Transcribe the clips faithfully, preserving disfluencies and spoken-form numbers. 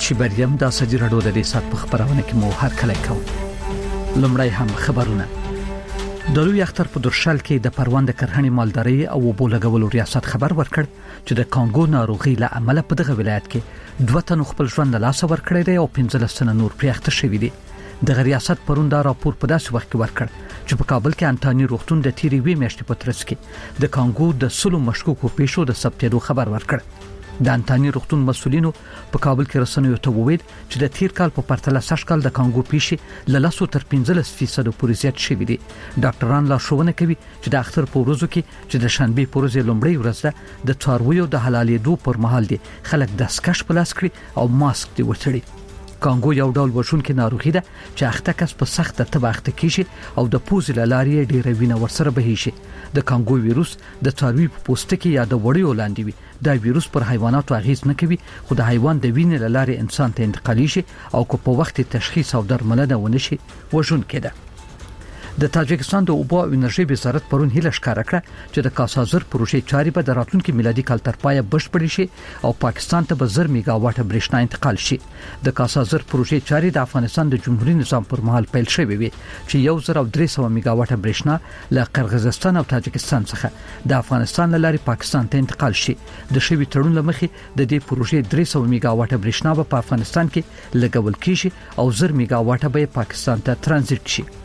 شبریم د سجی رډو د دې سات په خبرونه کې مو هر کله کوم. لمړی هم خبرونه. د لوی اختر په درشل کې د پروان د کرهنې مالداري او وبولګولو ریاست خبر ورکړ چې د کانګو ناروغي له امله په دغه ولایت کې دوه تن خپل ژوند له لاسه ورکړی دی او پنځلس تن نور پریاخته شوي دي. د ریاست پروندا راپور په داسې وخت کې ورکړ چې په کابل کې انټاني روغتون د تیری وی میاشتې په ترڅ کې د کانګو د سلو مشکوکو پیښو د ثبتېدو خبر ورکړ. د انټاني روغتون مسولینو په کابل کې رسنیو ته وویل چې د تیر کال په پرتله سږ کال د کانګو پیښې له لاسو تر پنځلس فیصد پورې زیات شوي دي. ډاکټران لارښوونه کوي چې د اختر په ورځو کې چې د شنبې په ورځ لومړۍ ورځ ده د څارویو د حلالېدو پر مهال دي خلک دستکش په لاس کړي او ماسک دی وتړي. کانګو یو ډول وژونکې ناروغي ده چې اخته کس په سخت تبه اخته کیږي او د پوزې له لارې ډېره وینه ورسره بهیږي. د کانګو ویروس د څاروي په پوستکي یا د وړیو لاندې وي. دا ویروس پر حیواناتو اغیز نه کوي خو د حیوان د وینې له لارې انسان ته انتقالېږي او که په وخت تشخیص او درملنه ونشي وژونکې ده. د تاجکستان د اوبو او انرژي وزارت پرون هیله ښکاره کړه چې د کاسازر پروژې چارې به د راتلونکي میلادي کال تر پایه بشپړې شي او پاکستان ته به زر میگا واټ برېښنا انتقال شي. د کاسازر پروژې چارې د افغانستان د جمهوریت نظام پر مهال پیل شوې وي چې یو زر او درې سوه میگا واټ برېښنا له قرغیزستان او تاجکستان څخه د افغانستان لاري پاکستان ته انتقال شي. د شوی تړون لمخې د دې پروژې درې سوه میگا واټ برېښنا به په افغانستان کې لګول کیږي او زر میگا واټ به پاکستان ته ترانزیت شي.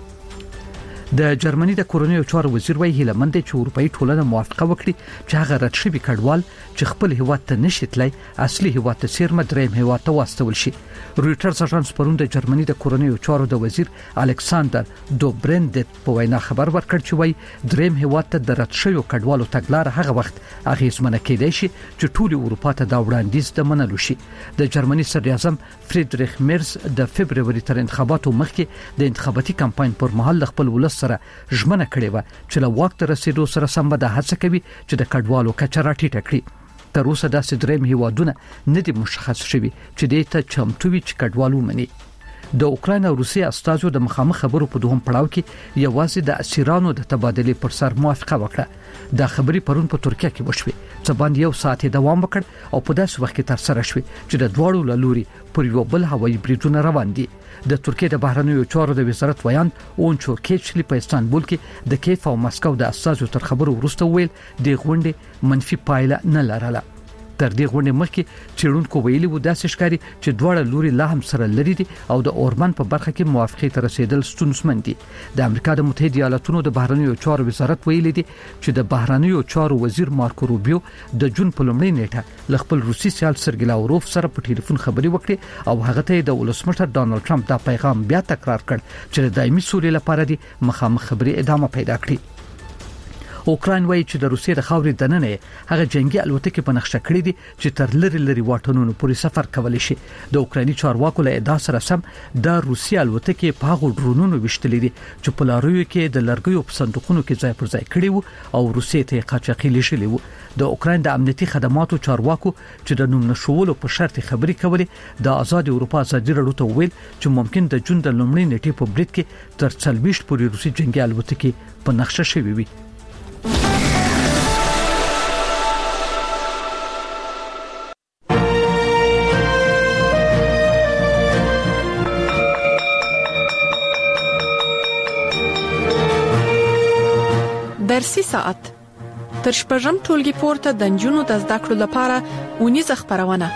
د جرمني د کورونیو چارو وزیر وایي هیله مند چې اروپאי ټولنه موافقه وکړي چې هغه رد شوی کډوال چې خپل هیواد ته نشي تللی اصلي هیواد ته سیر مدریم هیواد ته واستول شي. رويټرز اژانس پرون د جرمني د کورونیو چارو د وزیر الکساندر دوبرندت په وینا خبر ورکړ چې وایي دریم هیواد ته د رد شوی کډوالو تګلار هغه وخت اغیزمنه کېدای شي چې ټول اروپا ته دا وړاندیز د منلو شي. د جرمني صدر اعظم فریدریخ میرز د فبرवरी تر انتخاباتو مخکې د انتخاباتي کمپاین پر مهال خپل ولس سره ژمنه کړې و چې له وخت رسیدو سره سم به د هڅه کوي چې د کډوالو کچه راټیټه کړي. تر اوسه داسې دریم هیوادونه نه دي مشخص شوي چې دې ته چمتو وي چې کډوالو مني. د اوکراین او روسیې استازو د مخامخ خبرو په دوهم پړاو کې یوازې د اسیرانو د تبادلې پر سر موافقه وکړه. دا خبري پرون په ترکیه کې وشوه چې باندې یو ساعت دوام وکړ او په داسې وخت کې تر سره شوه چې د دواړو لوري پر یو بل هوایي بریدونه روان دي. د ترکیه د بهرنیو چارو د وزارت ویان اونچو کېچلی په استانبول کې د کیف او مسکو د استازو تر خبرو وروسته ویل د غونډې منفي پایله نه لرله. تر دې غونډې مخکې چیرونکو ویلي و داسې ښکاري چې دواړه لوري لا هم سره لري دي او د اورمن په برخه کې موافقه ته رسیدل ستونزمن دي. د امریکا د متحده ایالاتونو د بهرنیو چارو وزارت ویلي دي چې د بهرنیو چارو وزیر مارکو روبیو د جون په لومړۍ نیټه ل خپل روسي سیال سرګی لاوروف سره په ټلیفون خبري وکړي او هغه ته د ولسمشر ډانلډ ټرمپ دا پیغام بیا تکرار کړ چې د دایمي سولې لپاره دي مخامخ خبري ادامه پیدا کړي. اوکراین وایي چې د روسیې د خاورې دننه هغه جنگي الوتکې په نقشه کړې دي چې تر لری لری واټونو پورې سفر کولی شي. د اوکرایني چارواکو له ادعا سره سم د روسیې الوتکې په هغو ډرونونو وشتلې دي چې په لارویو کې د لرګیو په صندوقونو کې ځای پر ځای کړي وو او روسیې ته قاچاقي لېږلي وو. د اوکراین د امنیتي خدماتو چارواکو چې د نوم نشولو په شرط خبري کولې د آزاد اروپا ازادي راډیو ته ویل چې ممکن د جون د لومړۍ نیټې په برید کې تر څلويشت پورې روسي جنگي الوتکې په نقشه شوي وي. درسي ساعت تر شپږم ټولګي پورته د نجونو د زده کړو لپاره اونیزه خبرونه.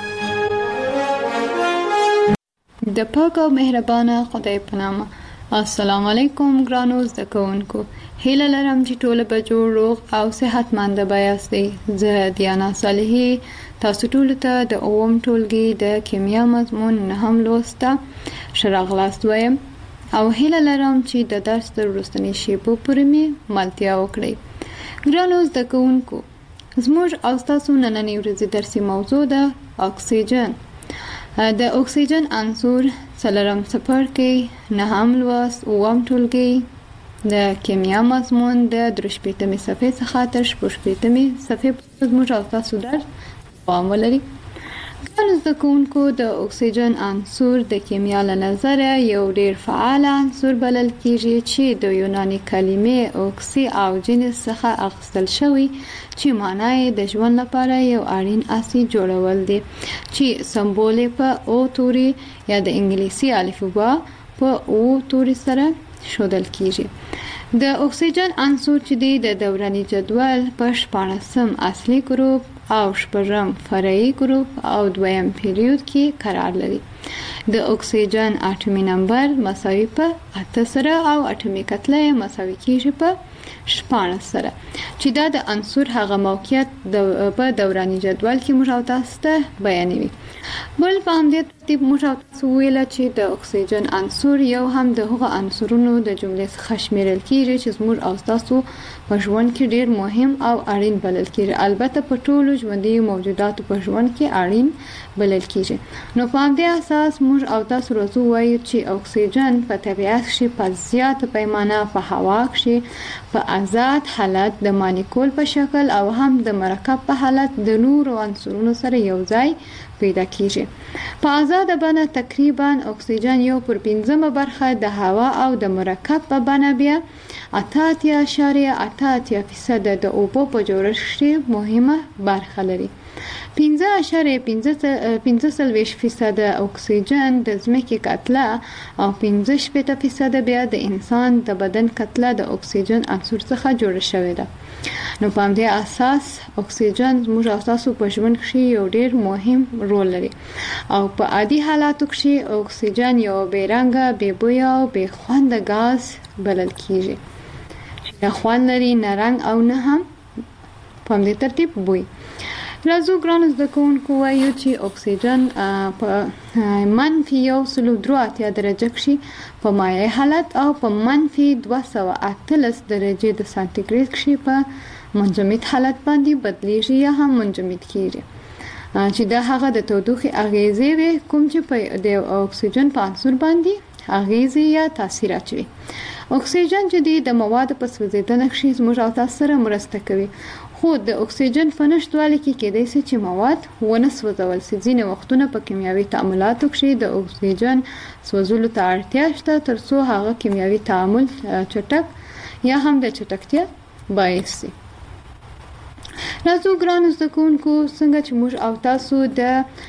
د پاک او مهربانه خدای په نامه. السلام علیکم ګرانو زده کوونکو. هیله لرم چې ټول به جوړ روغ او صحتمند یاستئ. زه دیانا صالحی تاسو ټول ته د اووم ټولګي د کیمیا مضمون نهم لوسته شراغلاست وایم او هیله لرم چې د درس تر وروستنۍ شیبو پورې مې ملتیا وکړئ. ګرانو زده کوونکو، زموږ او تاسو نننۍ ورځې درسي موضوع ده اکسیجن. د اکسیجن عنصر څلورم څپرکی نهم لوست اووم ټولګي د کیمیا مضمون د درې شپېتمې صفحې څخه تر شپږ شپېتمې صفحې پورې زموږ او تاسو درس دوام ولري. زده کوونکو د اکسیجن عنصر د کیمیا له نظره یو ډیر فعال عنصر بلل کیږي چې د یوناني کلمې اوکسی او جنس څخه اخیستل شوی چې معنی د ژوند لپاره یو اړین اسید جوړول دي چې سمبول په او توري یا د انګلیسي الفبا په او توري سره شودل کیږي. د اکسیجن عنصر چې د دوراني جدول په شپاړسم اصلي ګروپ او شپږم فرعي ګروپ او دویم پیریود کې قرار لري. د اکسیجن اټومي نمبر مساوي په اته سره او اټومي کتله مساوي کیږي په شپاړس سره چې دا د عنصر هغه موقعیت په دوراني جدول کې موږ او تاسو ته بیانوي. بل په همدې ترتیب موږ او تاسو ویل چې د اکسیجن عنصر یو هم د هغه عنصرونو د جملې څخه شمیرل کیږي چې موږ او تاسو په ژوند کې ډیر مهم او اړین بلل کیږي. البته په ټولو ژوندي موجوداتو په ژوند کې اړین بلل کیږي. نو په همدې اساس موږ او تاسو راځو وایو چې اکسیجن په طبیعت کې په زیاته پیمانه په هوا کې په آزاد حالت د مالیکول په شکل او هم د مرکب په حالت د نورو عنصرونو سره یو ځای پیدا کیږي. په آزاد بڼه تقریبا اکسیجن یو پر پنځمه برخه د هوا او د مرکب په بڼه بیا اته اعشاریه اته فیصد د اوبو په جوړښت کې مهمه برخه لري. پنځه اعشاریه پنځه څلوېښت فیصد اکسیجن د ځمکې کتله او پنځه شپېته فیصد بیا د انسان د بدن کتله د اکسیجن عنصر څخه جوړه شوې ده. نو په همدې اساس اکسیجن موږ او تاسو په ژوند کې یو ډیر مهم رول لري او په عادي حالاتو کې اکسیجن یو بې رنګه بې بویه او بې خونده غاز بلل کیږي چې نه خوند لري نه رنګ او نه هم په همدې ترتیب بوی. راځو ګرانو زده کوونکو وایو چې اکسیجن په منفي یو سلو درې اتیا درجه کې په مایع حالت او په منفي دوه سوه اتلس درجه د سانتیګریډ کې په منجمد حالت باندې بدلیږي یا هم منجمد کیږي چې دا هغه د تودوخې اغیزې وي کوم چې په د اکسیجن په عنصر باندې اغیزې یا تاثیر اچوي. اکسیجن چې د موادو په سوځیدنه کې زموږ او تاسو سره مرسته کوي خو د اکسیجن په نشتوالي کې کېدای شي چې مواد ونه سوځول شي. ځینې وختونه په کیمیاوي تعاملاتو کې د اکسیجن سوځولو ته اړتیا شته ترڅو هغه کیمیاوي تعامل چټک یا هم د چټکتیا باعث شي. راځو ګرانو زده کوونکو څنګه چې موږ او تاسو د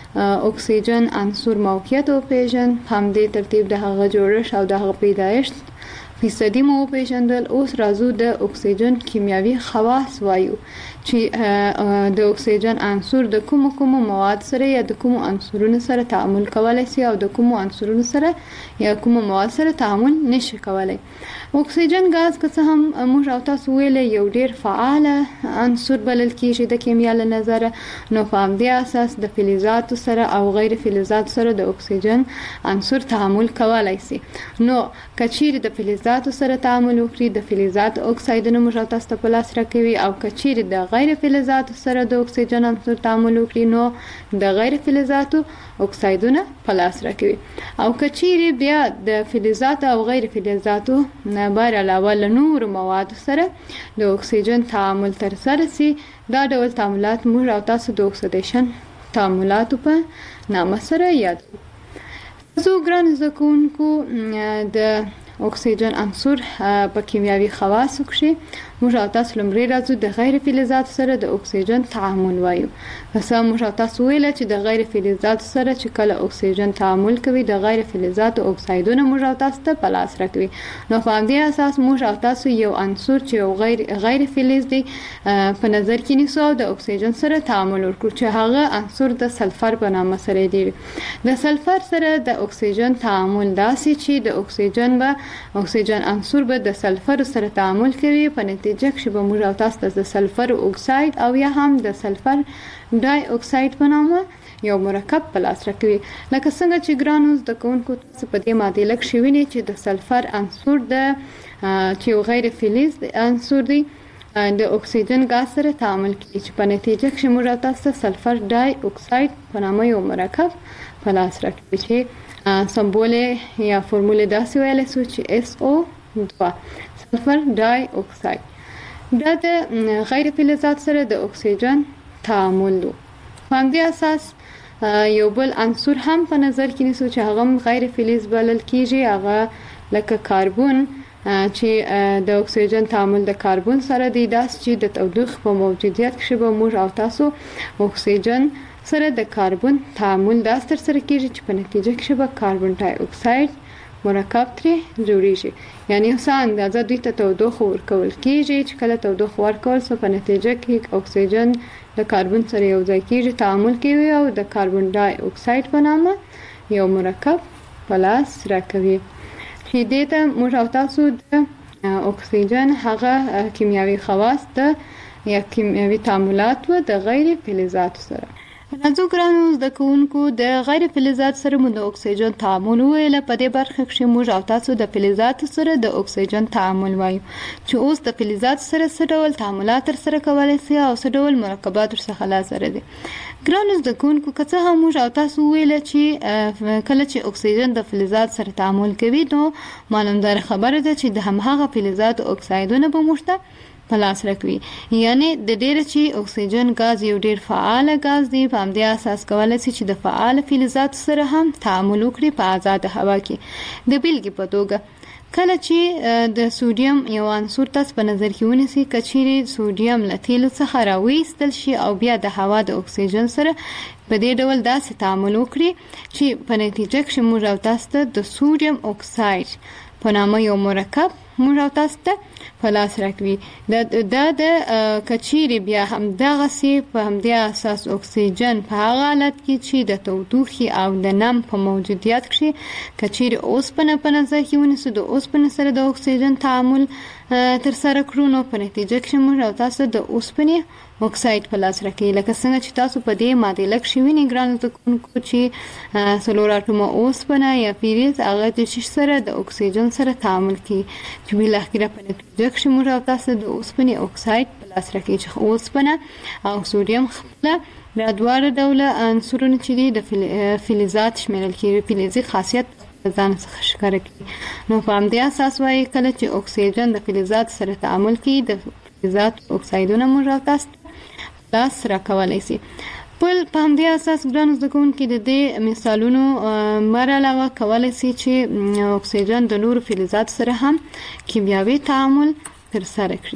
اکسیجن عنصر موقعیت وپېژن هم د ترتیب د هغه جوړښت او د هغه پیدایښت فیصدي مو پیژندل. اوس راځو د اکسیجن کیمیاوي خواص وایو چې د اکسیجن عنصر د کوم کوم مواد سره یا د کوم عنصرونو سره تعامل کولای شي او د کوم عنصرونو سره یا کوم مواد سره تعامل نشي کولای. اکسیجن غاز که څه هم موږ او تاسو ویل یو ډیر فعال عنصر بلل کیږي د کیمیا له نظره. نو په همدې اساس د فلزاتو سره او غیر فلزاتو سره د اکسیجن عنصر تعامل کولای شي. نو کچیر د فلزاتو سره تعامل وکړي د فلزات اکسایدونو موږ تاسو ته په لاس راکوي او کچیر د غیر فلزاتو سره د اکسیجن عنصر تعامل وکړي نو د غیر فلزاتو اکسایدونه په لاس راکوي او کچیر بیا د فلزاتو او غیر فلزاتو نه بار علاوه له نور موادو سره د اکسیجن تعامل تر سره شي. دا ډول تعاملات موږ او تاسو د اکسیدیشن تعاملاتو په نامه سره یادو. زه ګران زده کوونکو د اکسیجن عنصر په کیمیاوي خواصو کې موږ او تاسو لمړی راځو د غیر فلزاتو سره د اکسیجن تعامل وایو. مثلا موږ او تاسو ویل چې د غیر فلزاتو سره چې کله اکسیجن تعامل کوي د غیر فلزاتو اکسایدونه موږ او تاسو ته په لاس راکوي. نو په همدې اساس موږ او تاسو یو عنصر چې غیر غیر فلز دی په نظر کې نیسو او د اکسیجن سره تعامل وکړو چې هغه عنصر د سلفر په نامه سره دی. د سلفر سره د اکسیجن تعامل داسې چې د اکسیجن به اکسیجن عنصر به د سلفر سره تعامل کوي په نتیجه کې به موږ او تاسو د سلفر اکساید او یا هم د سلفر ډای اکساید په نامه یو مرکب په لاس راکوي. لکه څنګه چې ګرانو زده کوونکو تاسو په دې معادله کې وینئ چې د سلفر عنصر د چې غیر فلز عنصر دی د اکسیجن غاز سره تعامل کوي چې په نتیجه کې موږ او تاسو سلفر ډای اکساید په نامه یو مرکب په لاس راکوي چې سمبول یا فرموله داسې ویل شو چې اس او دوه سلفر ډای اکساید. دا د غیر فلزات سره د اکسیجن تعامل دی. په همدې اساس یو بل عنصر هم په نظر کې نیسو چې هغه غیر فلز بلل کیږي، هغه لکه کاربن چې د اکسیجن تعامل د کاربن سره دی، داس چې د تودوخې په موجودیت کې به موږ او تاسو اکسیجن سره د کاربن تعامل داس تر سره کیږي چې په نتیجه کې به کاربن ډای اکساید مرکب ترې جوړیږي. یعنی څه اندازه دوی ته تودوخه ورکول کیږي چې کله تودوخه ورکول سو په نتیجه کې اکسیجن د کاربن سره یو ځای کیږي، تعامل کوي او د کاربن ډای اکساید په نامه یو مرکب په لاس راکوي. چې دې ته موږ او تاسو د اکسیجن هغه کیمیاوي خواص د یا کیمیاوي تعاملات و د غیر فلزاتو سره. راځو ګرانو زده کوونکو د غیر فلزات سره مو د اکسیجن تعامل ویل. په دې برخه کې موږ او تاسو د فلزات سره د اکسیجن تعامل وایو چې اوس د فلزات سره څه ډول تعاملات تر سره کولای شي او څه ډول مرکبات ورڅخه لازم دي. ګرانو زده کوونکو که څه هم موږ او تاسو ویل چې کله چې اکسیجن د فلزات سره تعامل کوي نو معلومدار خبره ده چې د همغه فلزات اکسایدونه به موږ په لاس راکوي. یعنی د ډیر چې اکسیجن غاز یو ډیر فعال غاز دی، په همدې اساس کولای شي چې د فعال فلزات سره هم تعامل وکړي په آزاد هوا کې. د بیلګې په توګه کله چې د سوډیم یو عنصر تاسو په نظر کې ونیسئ، کچېرې سوډیم له تیلو څخه راویستل شي او بیا د هوا د اکسیجن سره په دې ډول داسې تعامل وکړي چې په نتیجه کې موږ او تاسو ته د سوډیم اکساید په نامه یو مرکب موږ او تاسو ته په لاس راکوي. د د کچېرې بیا هم دغه سي په همدې اساس اکسیجن په هغه حالت کې چې د تودوخې او د نم په موجودیت کې کچېرې اوسپنه په نظر کې ونیسو، د اوسپنې سره د اکسیجن تعامل تر سره کړو نو په نتیجه کې موږ او تاسو د اوسپنې اکساید په لاس راکوي. لکه څنګه چې تاسو په دې معادله کې وینئ ګرانو زده کوونکو چې څلور اټومه اوسپنه یا فلز هغه د شش سره د اکسیجن سره تعامل کوي چې بالاخره په نتیجه کې موږ او تاسو د اوسپنې اکساید په لاس راکوي چې اوسپنه او سوډیم خپل د دوه ډوله عنصرونه چې دي د فلزات شمیرل کیږي، فلزي خاصیت ځان څخه ښکاره کوي. نو په همدې اساس وایي کله چې اکسیجن د فلزات سره تعامل کوي د فلزات اکسایدونه موږ او تاسو لاس راکولای شي. بل په همدې اساس ګرانو زده کوونکي د دې مثالونو مر علاوه کولای شي چې اکسیجن د نورو فلزات سره هم کیمیاوي تعامل تر سره کړي.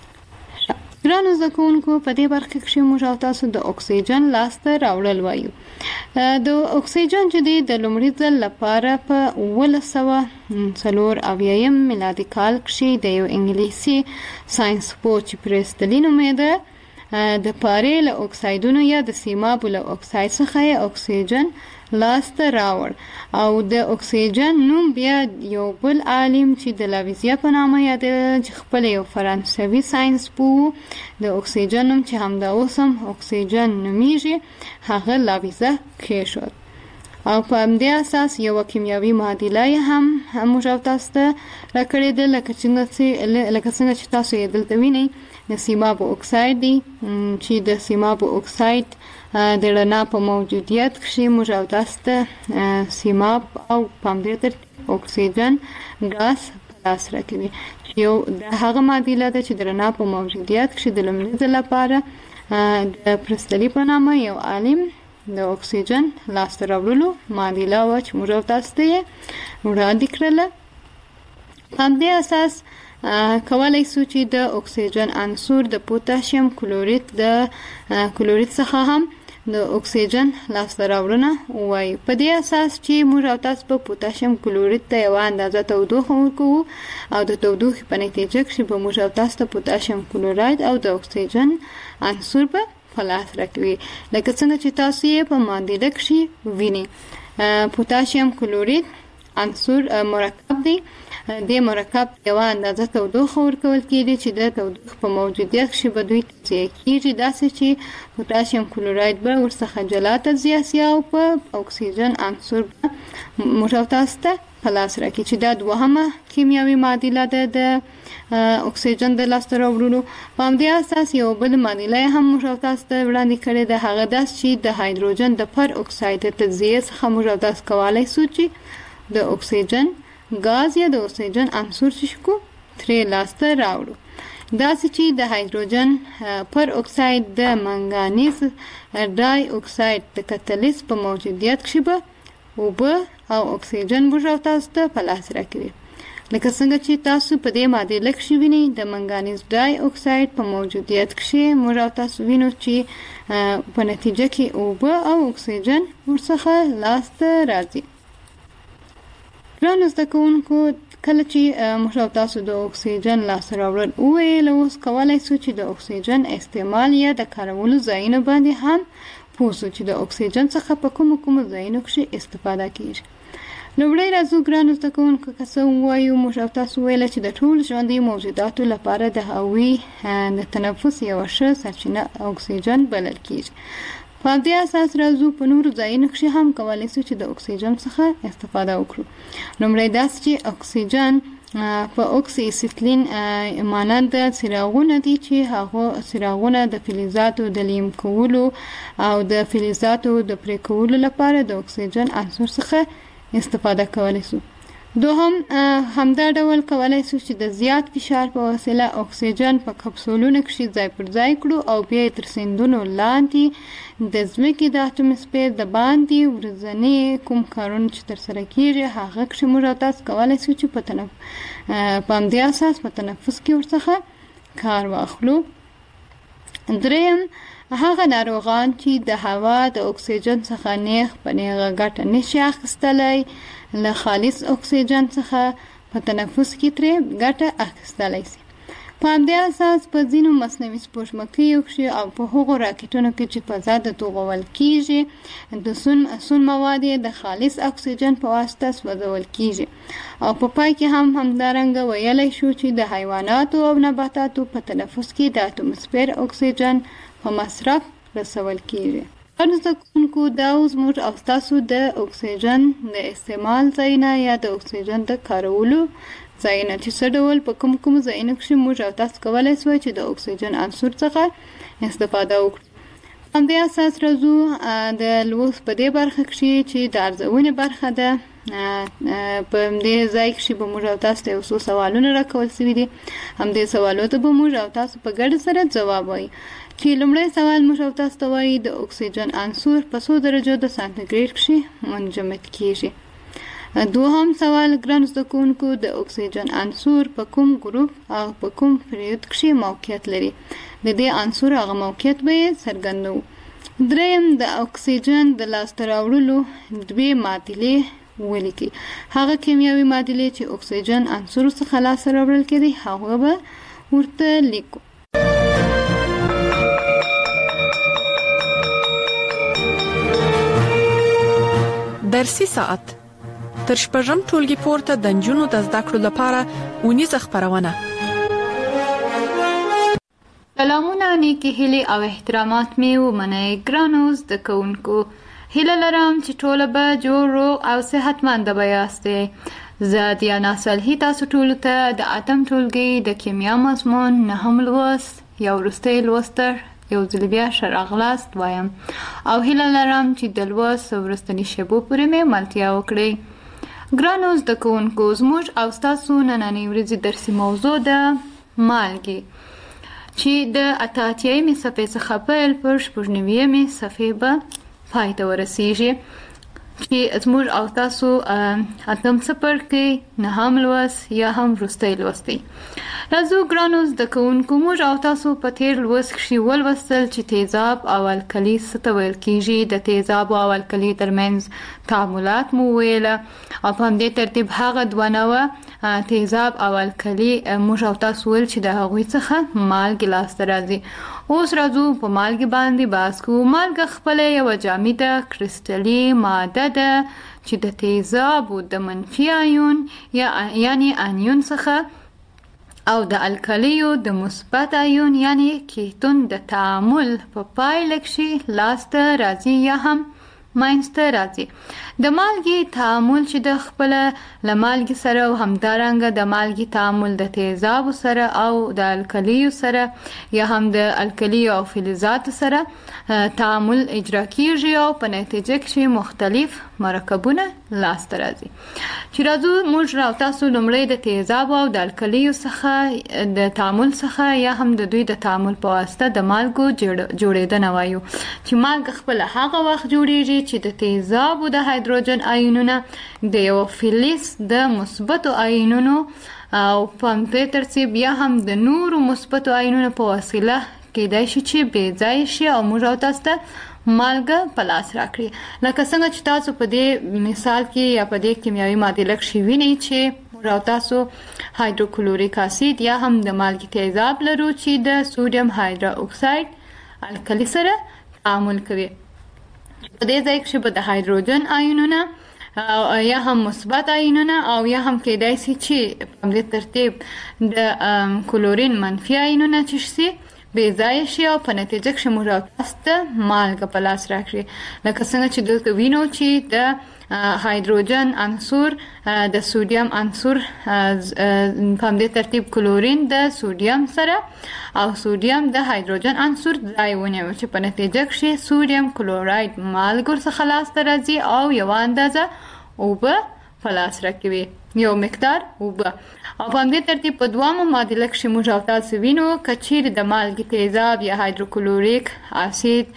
ګرانو زده کوونکو په دې برخه کې موږ او تاسو د اکسیجن لاسته راوړل وایو. د اکسیجن چې د لومړي ځل لپاره په اوولس سوه څلور اویایم میلادي کال کې د یو انګلیسي ساینسپوه چې پرستلی نومېده د پارې له اکسایدونو یا د سیمابو له اکساید څخه اکسیجن لاسته راوړ او د اکسیجن نوم بیا یو بل عالم چې د لاویزیا په نامه یاد چې خپل یو فرانسوي ساینسپوه د اکسیجن نوم چې همدا اوس هم اکسیجن نومیږي هغه لاویزه کېښود. او په همدې اساس یو کیمیاوي معادله هم موږ او تاسو ته راکړې ده لکه څنګه لکه څنګه چې تاسو یې دلته وینئ د سیمابو اکساید دی چې د سیمابو اکساید د رڼا په موجودیت کې موږ او تاسو ته سیماب او په همدې ترتیب اکسیجن ګاز په لاس راکوي چې یو د هغه معادله ده چې د رڼا په موجودیت کې د لومړي ځل لپاره د پرستلی په نامه یو عالم د اکسیجن لاسته راوړلو معادله وه چې موږ او تاسو ته یې وړاندې کړله. په همدې اساس کولای شو چې د اکسیجن عنصر د پوتاشیم کلورید د کلورید څخه هم د اکسیجن لاسته راوړنه وایي. په دې اساس چې موږ او تاسو په پوتاشیم کلورید ته یوه اندازه تودوخه ورکوو او د تودوخې په نتیجه کې به موږ او تاسو ته پوتاشیم کلوراید او د اکسیجن عنصر به په لاس راکوي. لکه څنګه چې تاسو یې په معادله کې وینئ. پوتاشیم کلورید عنصر مرکب دی، د مرکب یوه اندازه تودوخه ورکول کېږي چې د تودوخې په موجودیت کې به دوی تجزیه کېږي داسې چې پوتاشیم کلوراید به ورڅخه جلا تجزیه شي او په اکسیجن عنصر به موږ او تاسو ته په لاس راکړي چې دا دوهمه کیمیاوي معادله ده د اکسیجن د لاسته راوړلو. په همدې اساس یو بل معادله هم موږ او تاسو ته وړاندې کړې ده، هغه دا چې د هایدروجن د پر اکساید د تجزیې څخه موږ او تاسو کولی شو چې د اکسیجن ګاز یا د اکسیجن عنصر چې کو ترې لاسته راوړو. داسې چې د هایدروجن پر اکساید د منګانیز ډای اکساید د کتلیس په موجودیت کې به اوبه او اکسیجن موږ او تاسو ته په لاس راکوي. لکه څنګه چې تاسو په دې معادله کې وینئ د منګانیز ډای اکساید په موجودیت کې موږ او تاسو وینو چې په نتیجه کې اوبه او اکسیجن ورڅخه لاس ته راځي. ګرانو زده کوونکو، کله چې موږ او تاسو د اکسیجن لاسته راوړل وویل، اوس کولی شو چې د اکسیجن استعمال یا د کارولو ځایونه باندې هم پوه شو چې د اکسیجن څخه په کومو کومو ځایونو کې استفاده کیږي. لومړی راځو ګرانو زده کوونکو، که څه ووایو، موږ او تاسو ویله چې د ټول ژوندي موجوداتو لپاره د هغوی د تنفس یوه ښه سرچینه اکسیجن بلل کیږي. په دې اساس راځو په نورو ځایونو کې هم کولی شو چې د اکسیجن څخه استفاده وکړو. لومړی داسې چې اکسیجن په اکسی اسیتلین مانند څراغونه دي چې هغه څراغونه د فلزاتو د لیم کولو او د فلزاتو د پرې کولو لپاره د اکسیجن عنصر څخه استفاده کولی شو. دوهم همدا ډول کولی شو چې د زیات فشار په وسیله اکسیجن په کپسولونو کې ځای پر ځای کړو او بیا یې تر سیندونو لاندې د ځمکې د اټموسفیر د باندې ورځنی کوم کارونه چې ترسره کیږي هغه کې موږ تاسو کولی شو چې په تنف په همدې اساس په تنفس کې ورڅخه کار واخلو. دریم هغه ناروغان چې د هوا د اکسیجن څخه نیغ په نیغه ګټه نشي اخیستلی، له خالص اکسیجن څخه په تنفس کې ترې ګټه اخیستلی شي. په همدې اساس په ځینو مصنوعي سپوږمکیو کې او په هغو راکټونو کې چې فضا ته توغول کیږي د سون سون مواد د خالص اکسیجن په واسطه سوځول کیږي. او په پای کې هم همدارنګه ویلی شو چې د حیواناتو او نباتاتو په تنفس کې د اټموسفیر اکسیجن په مصرف رسول کیږي. ګرانو زده کوونکو، دا اوس موږ او تاسو د اکسیجن د استعمال ځایونه یا د اکسیجن د کارولو ځایونه چې څه ډول په کوم کوم ځایونو کې موږ او تاسو کولی شو چې د اکسیجن عنصر څخه استفاده وکړو. همدې اساس راځو د لوست په دې برخه کې چې د ارزونې برخه ده. په همدې ځای کې به موږ او تاسو ته یو څو سوالونه راکول شوي دي. همدې سوالو ته به موږ او تاسو په ګډه سره ځواب وایي. چې لومړی سوال موږ او تاسو ته وایي د اکسیجن عنصر په څو درجو د سانتیګریډ کې منجمد کیږي. دوهم سوال ګرانو زده کوونکو، د اکسیجن عنصر په کوم ګروپ او په کوم پریود کې موقعیت لري؟ د دې عنصر هغه موقعیت به یې څرګندوو. دریم د اکسیجن د لاسته راوړلو دوې معادلې ولیکي. هغه کیمیاوي معادلې چې اکسیجن عنصر څخه لاسته راوړل کېدي هغه به ورته لیکو. درسي ساعت تر شپږم ټولګي پورته د نجونو د زده کړو لپاره ونیزه خبرونه. سلامونه، نیکی هیلې او احترامات مې ومنئ ګرانو زده کوونکو. هیله لرم چې ټوله به جوړ روغ او صحتمنده به یاستئ. زه دیانا صالحي تاسو ټولو ته د اتم ټولګي د کیمیا مضمون نهم لوست یا وروستی لوست یو ځل بیا ښه راغلاست وایم او هیله لرم چې د لوست وروستني شیبو پورې مې ملتیا وکړئ. ګرانو زده کوونکو، زموږ او ستاسو نننۍ ورځې درسي موضوع ده مالګې، چې د اته اتیایمې صفحې څخه پیل پر شپږ نویمې صفحې به پای ته ورسیږي، چې زموږ او تاسو اتم څپرکی نهم لوست یا هم وروستی لوست دی. راځو ګرانو زده کوونکو، موږ او تاسو په تیر لوست کې ولوستل چې تیزاب او القلي څه ته ویل کیږي. د تیزاب او القلي ترمنځ تعاملات مو ویله او په همدې ترتیب هغه دوه نوعه تیزاب او القلي موږ او تاسو ویل چې د هغوی څخه مالګې لاسته راځي. اوس راځو په مالګې باندې بحث کوو. مالګه خپله یوه جامده کرسټلي ماده ده چې د تیزابو د منفي آیون یا یعنی انیون څخه او د الکلیو د مثبت آیون یعنی کیتون د تعامل په پایله کې لاسته راځي یا هم ماینسته راځي. د مالګې تعامل چې د خپل لمالګي سره او همدارنګه د مالګي تعامل د تیزاب سره او د الکلیو سره یا هم د الکلیو او فلزات سره تعامل اجرا کیږي او په نتیجه کې مختلف مرکبونه لاسته راځي. چې راځو موږ راو تاسو لومړی د تیزاب او د الکلیو څخه د تعامل څخه یا هم د دوی د تعامل په واسطه د مالګو جوړېدنه وایو. چې مالګه خپل هغه وخت جوړیږي چې د تیزاب او د هایدروجن آیونونه د یو فلز د مثبتو آیونونو او په همدې ترتیب یا هم د نورو مثبتو آیونونو په وسیله کېدای شي چې بې ځای شي او موږ او تاسو ته مالګه په لاس راکړي. لکه څنګه چې تاسو په دې مثال کې یا په دې کیمیاوي ماده لکه وینئ چې موږ او تاسو هایدروکلوریک اسید یا هم د مالګې تیزاب لرو چې د سوډیم هایدرو اکساید الکلی سره تعامل کوي. په دې ځای کې به د هایدروجن آیونونه یا هم مثبت آیونونه او یا هم کېدای شي چې په دې ترتیب د کلورین منفي آیونونه چې شي بې ځای شي او په نتیجه کې موږ تاسو ته مالګه په لاس راکړي. لکه څنګه چې دلته وینو چې د هایدروجن عنصر د سوډیم عنصر په دې ترتیب کلورین د سوډیم سره او سوډیم د هایدروجن عنصر ځای ونیو چې په نتیجه کې سوډیم کلوراید مالګه څخه خلاص راځي او یو اندازه اوبه په لاس راکوي، یو مقدار اوبه. او په دې ترتیب په دوامو معادله کې موږ او تاسو وینو کچیر د مالګې تیزاب یا هایدروکلوریک اسید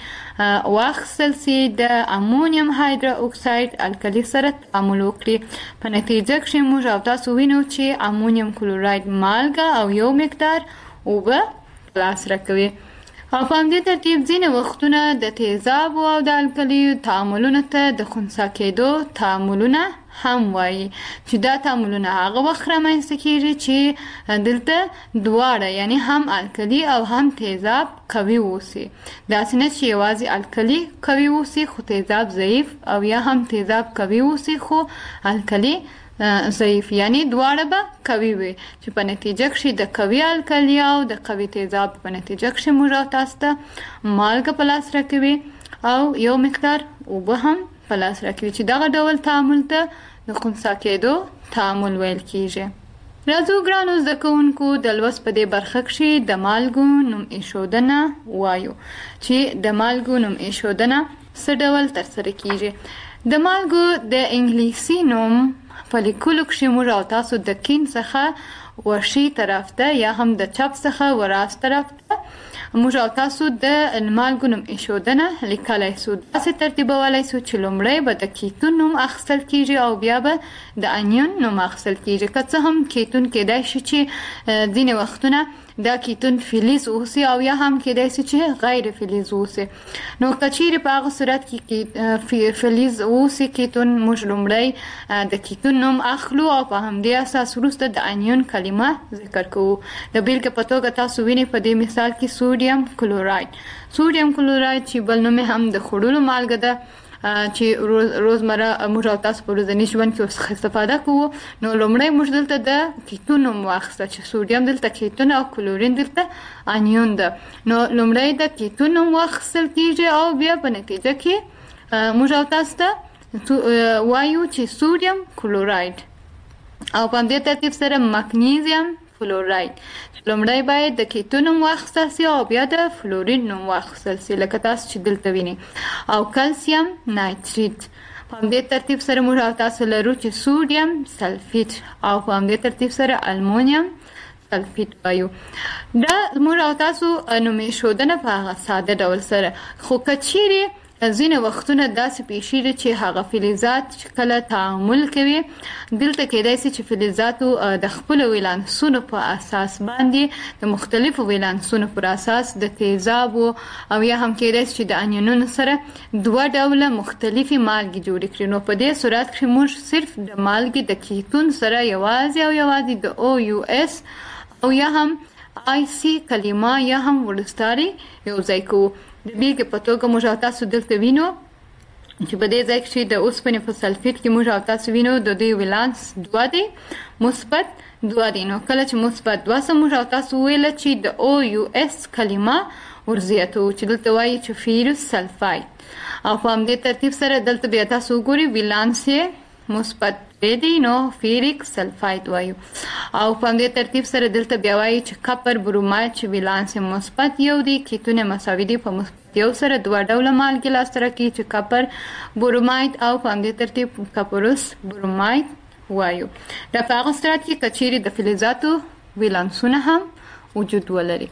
واخیستل سي د امونیم هایدرو اکساید الکلی سره تعامل وکړي. په نتیجه کې موږ او تاسو وینو چې امونیم کلوراید مالګه او یو مقدار اوبه لاس راکوي. او په دې ترتیب ځینې وختونه د تیزاب او د الکلیو تعاملونو ته د خنثی کېدو تعاملونه هم وایي چې دا تعاملونه هغه وخت رامنځته کېږي چې دلته دواړه یعنی هم الکلی او هم تیزاب قوي اوسي. داسې نه چې یوازې الکلی قوي اوسي خو تیزاب ضعیف او یا هم تیزاب قوي اوسي خو الکلی ضعیف، یعنی دواړه به قوي وي چې په نتیجه کې د قوي الکلی او د قوي تیزاب په نتیجه کې موږ تاسو ته مالګه په لاس راکوي او یو مقدار اوبه هم په لاس راکوي چې دغه ډول تعامل ته د خنثی کېدو تعامل ویل کیږي. راځو ګرانو زده کوونکو د لوست په دې برخه کې د مالګو نوم ایښودنه وایو چې د مالګو نوم ایښودنه څه ډول ترسره کیږي. د مالګو د انګلیسي نوم په لیکلو کې موږ او تاسو د کین څخه ورشي طرف ته یا هم د چپ څخه وراست طرف ته موږ او تاسو د مالګو نوم ایښودنه لیکلای سو. داسې ترتیبولی سو چې لومړی به د کیتون نوم اخیستل کیږي او بیا به د انیون نوم اخیستل کیږي. که څه هم کیتون کېدای شي چې ځینې وختونه دا کیتون فلز اوسي او یا هم کېدای شي چې غیر فلز اوسي. نو که چیرې په هغه صورت کې فلز اوسي کیتون موږ لومړی د کیتون نوم اخلو او په همدې اساس وروسته د انیون کلمه ذکر کوو. د بیلګې په توګه تاسو وینئ په دې مثال کې سوډیم کلوراید. سوډیم کلوراید چې بل نوم هم د خوړلو مالګه ده چې روز روزمره موږ او تاسو په ورځني ژوند کې استفاده کوو. نو لومړی موږ دلته د کیتون نوم واخیسته چې سوډیم دلته کیتون او کلورین دلته انیون ده. نو لومړی د کیتون نوم واخیستل کیږي او بیا په نتیجه کې موږ او تاسو ته وایو چې سوډیم کلوراید او په دې ترتیب سره مګنیزیم فلوراید. لومړی باید د کیتون نوم واخیستل سي او بیا د فلورین نوم واخیستل سي لکه تاسو چې دلته وینئ. او کلسیم نایتریت په همدې ترتیب سره موږ او تاسو لرو چې سوډیم سلفیت او په همدې ترتیب سره المونیم سلفیت وایو. دا موږ او تاسو نوم ایښودنه په هغه ساده ډول سره. خو که چیرې ځینې وختونه داسې پیښیږي چې هغه فلزات چې کله تعامل کوي دلته کېدای شي چې فلزاتو د خپلو ولانسونو په اساس باندې د مختلفو ولانسونو پر اساس د تیزابو او یا هم کېدای شي چې د انیونونو سره دوه ډوله مختلفې مالګې جوړې کړي. نو په دې صورت کې موږ صرف د مالګې د کیتون سره یوازې او یوازې د او یو اس او یا هم آی سی کلمه یا هم ورستاري یو ځای کوو. د بیلګې په توګه موږ او تاسو دلته وینو چې په دې ځای کې د اوسپنې په سلفیت کې موږ او تاسو وینو د دوی ولانس دوه دی، مثبت دوه دي. نو کله چې مثبت دوه سم موږ او تاسو ویل چې د او یو اس کلمه ورزیاتو چې دلته وایي چې فیروس سلفاید او په همدې ترتیب سره دلته بیا تاسو وګورئ ولانس یې مثبت دی نو فیریک سلفاید وایو او په همدې ترتیب سره دلته بیا وایي چې کپر بروماید چې ولانس یې مثبت یو دی کیتونه مساوي دي په مثبت یو سره دوه ډوله مالګې لاسته راکوي چې کپر بروماید او په همدې ترتیب کپروس بروماید وایو. دا په هغه صورت کې که چیرې د فلزاتو ولانسونه هم وجود ولري.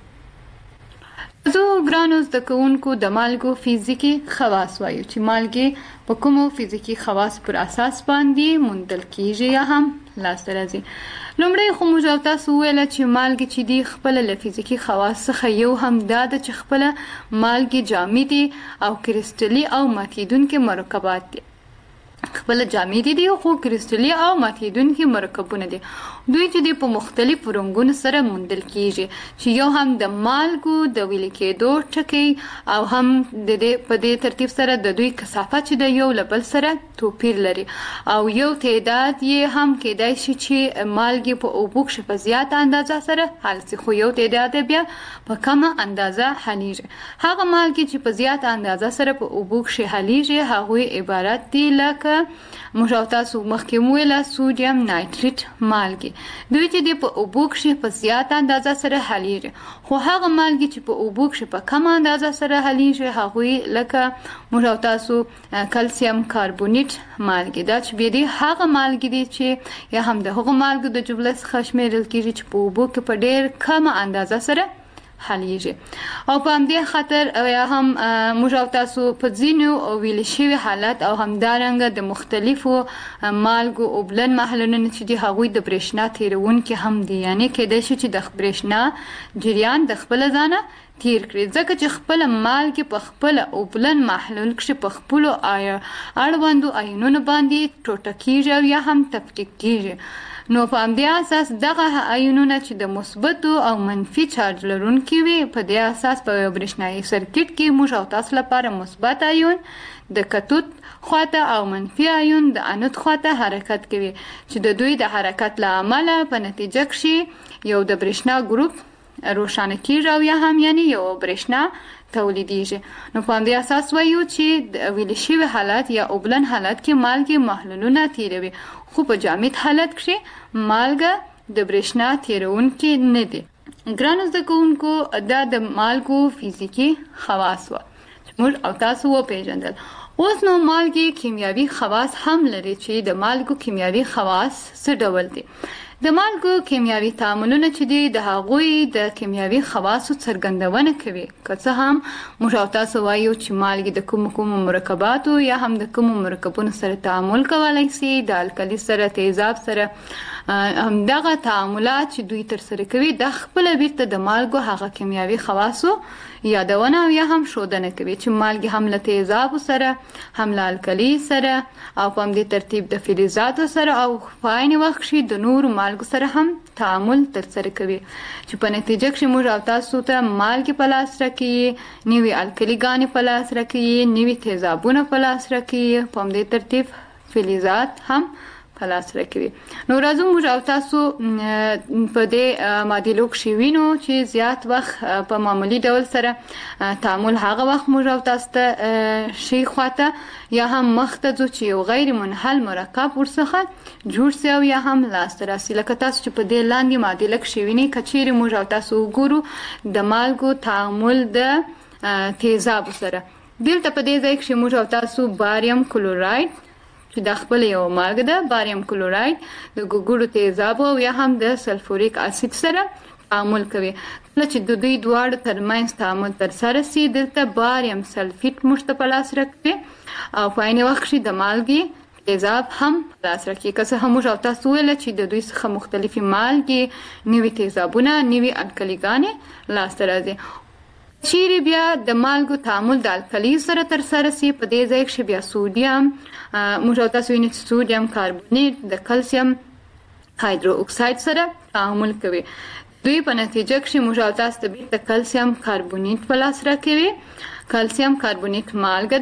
زه ګرانو زده کوونکو د مالګو فزیکي خواص وایو چې مالګې په کومو فزیکي خواص پر اساس باندې موندل کیږي یا هم لاسته راځي. لومړی خو موږ او تاسو ویل چې مالګې چې دي خپل له فزیکي خواص څخه یو هم دا ده چې خپل مالګې جامدي او کریستلي او ماتیدونکي مرکبات دي. خپل جامدي دي خو کریستلي او ماتیدونکي مرکبونه دي. دوی چې دي په مختلفو رنګونو سره موندل کیږي چې یو هم د مالګو د ویلې کېدو ټکي او هم د دې په دې ترتیب سره د دوی کثافت چې د یو له بل سره توپیر لري او یو تعداد یې هم کېدای شي چې مالګې په اوبو کښې په زیاته اندازه سره حل شي خو یو تعداد بیا په کمه اندازه حلیږي. هغه مالګې چې په زیاته اندازه سره په اوبو کښې حلیږي هغوی عبارت دي لکه موږ او تاسو مخکې ویله سودیم نایتریت مالګې. دوی چې دي په اوبو کښې په زیاته اندازه سره حلیږي خو هغه مالګې چې په اوبو کښې په کمه اندازه سره حلیږي هغوی لکه موږ او تاسو کلسیم کاربونیت مالګې. دا چې بیا دي هغه مالګې دي چې یا هم د هغو مالګو د جملې څخه شمیرل کېږي چې په اوبو کې په ډېر کمه اندازه سره حلیږي او په همدې خاطر یا هم موږ او تاسو په ځینو ویل شوي حالت او همدارنګه د مختلفو مالګو اوبلن محلولونه چې دي هغوی د برېښنا تیرونکي هم دي یعنې کېدای شي چې د برېښنا جریان د خپله ځانه تیر کړي ځکه چې خپله مالګې په خپله اوبلن محلول کښې په خپلو اړوندو آیونونو باندې ټوټه کېږي او یا هم تفکیک کېږي. نو په همدې اساس دغه آیونونه چې د مثبتو او منفي چارج لرونکي وي په دې اساس په یو برېښنایي سرکټ کې موږ او تاسو لپاره مثبت آیون د کتود خواته او منفي آیون د انود خواته حرکت کوي چې د دوی د حرکت له امله په نتیجه کښې یو د برېښنا ګروپ روښانه کېږي او یا هم یعنی یو برېښنا تولیدیږي. نو په همدې اساس وایو چې د ویل شوي حالت یا اوبلن حالت کې مالګې محلولونه تیروي خو په جامد حالت کښې مالګه د برېښنا تیرونکي نه دي. ګرانو زده کوونکو دا د مالګو فزیکي خواص وه چې موږ او تاسو وپېژندل. اوس نو مالګې کیمیاوي خواص هم لري چې د مالګو کیمیاوي خواص څه ډول دي. د مالګو کیمیاوي تعاملونه چې دي د هغوی د کیمیاوي خواصو څرګندونه کوي که څه هم موږ او تاسو وایو چې مالګې د کومو کومو مرکباتو یا هم د کومو مرکبونو سره تعامل کولی سي د الکلي سره تیزاب سره همدغه تعاملات چې دوی ترسره کوي دا خپله بیرته د مالګو هغه کیمیاوي خواصو یادونه او یا هم ښودنه کوي چې مالګې هم له تیزابو سره هم له الکلي سره او په همدې ترتیب د فلزاتو سره او په عین وخت کښې د نورو مالګو سره هم تعامل ترسره کوي چې په نتیجه کښې موږ او تاسو ته مالګې په لاس راکوي نوي الکلیګانې په لاس راکوي نوي تیزابونه په لاس راکوي په همدې ترتیب فلزات هم په لاس راکوي. نو راځو موږ او تاسو په دې معادلو کښې وینو چې زیات وخت په معمولي ډول سره تعامل هغه وخت موږ او تاسو ته ښي خواته یا هم مخ ته ځو چې یو غیر منحل مرکب ورڅخه جوړ سي او یا هم لاسته راسي لکه تاسو چې په دې لاندې معادله کښې وینئ که چیرې موږ او تاسو وګورو د مالګو تعامل د تیزابو سره دلته په دې ځای کښې موږ او تاسو باریم کلوراید چې دا خپل یو مالګه ده باریم کلوراید د ګوګړو تیزابو او یا هم د سلفوریک اسید سره تعامل کوي. کله چې د دوی دواړو ترمنځ تعامل ترسره سي دلته باریم سلفیت موږ ته په لاس راکوي او په عین وخت کښې د مالګې تیزاب هم په لاس راکوي. که څه هم موږ او تاسو ویله چې د دوی څخه مختلفې مالګې نوي تیزابونه نوي الکلیګانې لاسته راځي. چیرې بیا د مالګو تعامل د الکلي سره ترسره سي په دې ځای کښې بیا سودیم موږ او تاسو وینو چې سودیم کاربونیت د کلسیم هایدرو اکساید سره تعامل کوي. دوی په نتیجه کښې موږ او تاسو ته بیرته کلسیم کاربونیت په لاس راکوي. کلسیم کاربونیت مالګه ده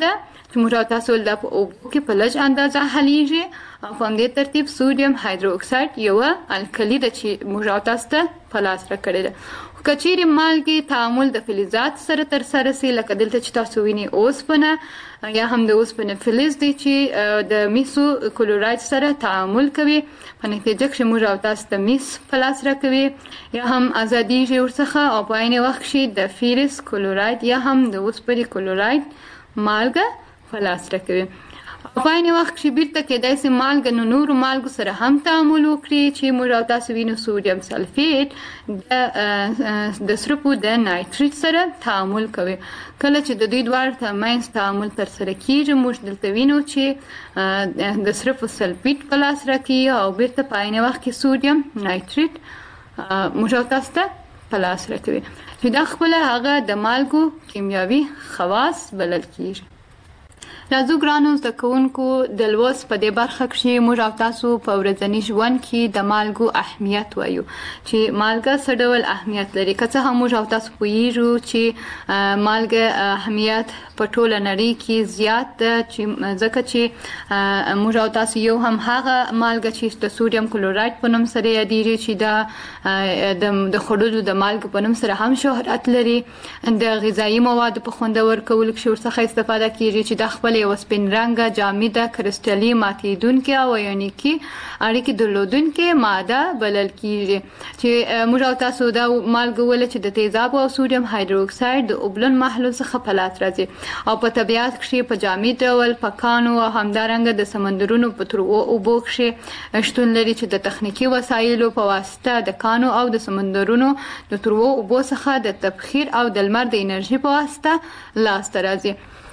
چې موږ او تاسو د اوبو کې په لږ اندازه حلیږي او په همدې ترتیب سودیم هایدرو اکساید یو الکلی د چې موږ او تاسو ته په لاس راکړی ده. کچېرې مالګې تعامل د فلزات سره ترسره سي لکه دلته چې تاسو وینئ اوسپنه یا هم د اوسپنې فلز دی چې د میسو کلوراید سره تعامل کوي په نتیجه کې موږ او تاسو د میس په لاس راکوي یا هم ازادیږي ورڅخه او په عین وخت کې د فیرس کلوراید یا هم د اوسپنې کلوراید مالګه په لاس راکوي. په عین وخت کې بیرته کېدای شي مالګه نو نورو مالګو سره هم تعامل وکړي چې موږ او تاسو وینو سودیم سلفیټ د د سرپو د نایتریت سره تعامل کوي. کله چې د دوی دواړو ترمنځ تعامل ترسره کیږي موږ دلته وینو چې د سرپو سلفیټ په لاس راکوي او بیرته په عین وخت کې سودیم نایتریت موږ او تاسو ته په لاس راکوي چې دا خپله هغه د مالګو کیمیاوي خواص بلل کیږي. راځو ګرانو زده کوونکو د لوست په دې برخه کې موږ او تاسو په ورځني ژوند کې د مالګو اهمیت وایو چې مالګه څه ډول اهمیت لري. که څه هم موږ او تاسو پوهیږو چې مالګه اهمیت په ټوله نړۍ کې زیات ده چې ځکه چې موږ او تاسو یو هم هغه مالګه چې د سودیم کلوراید په نوم سره یادېږي چې دا د خوړلو د مالګو په نوم سره هم شهرت لري. د غذایي موادو په خوندور کولو کې ورڅخه استفاده کیږي چې د خپل یو سپین رنګه جامده کرسټلي ماتیدونکې او ایونیکي اړیکې درلودونکې ماده بلل کیږي چې موږ او تاسو دا مالګه ول چې د تیزاب او سودیم هایدرو اکساید د اوبلن محلول څخه په لاس راځي او په طبیعت کې په جامد ډول په کانو او همدارنګه د سمندرونو په تر اوبو کې شتون لري چې د تخنیکی وسایلو په واسطه د کانو او د سمندرونو د تر اوبو څخه د تبخیر او د لمر د انرژي په واسطه لاس ته راځي.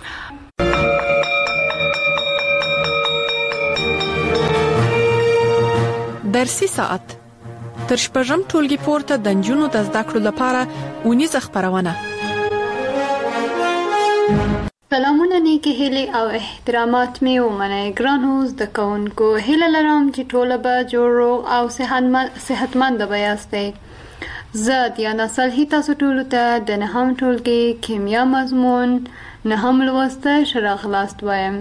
درسي ساعت تر شپږم ټولګي پورته د نجونو د زده کړو لپاره ونیزه خبرونه. سلامونه نیکی هیلې او احترامات مې ومنئ ګرانو زده کوونکو. هیله لرم چې ټوله به جوړ روغ او صحتمند به یاستئ. زه دیانا صالحي تاسو ټولو ته د نهم ټولګي کیمیا مضمون نهم لوست ښه راغلاست وایم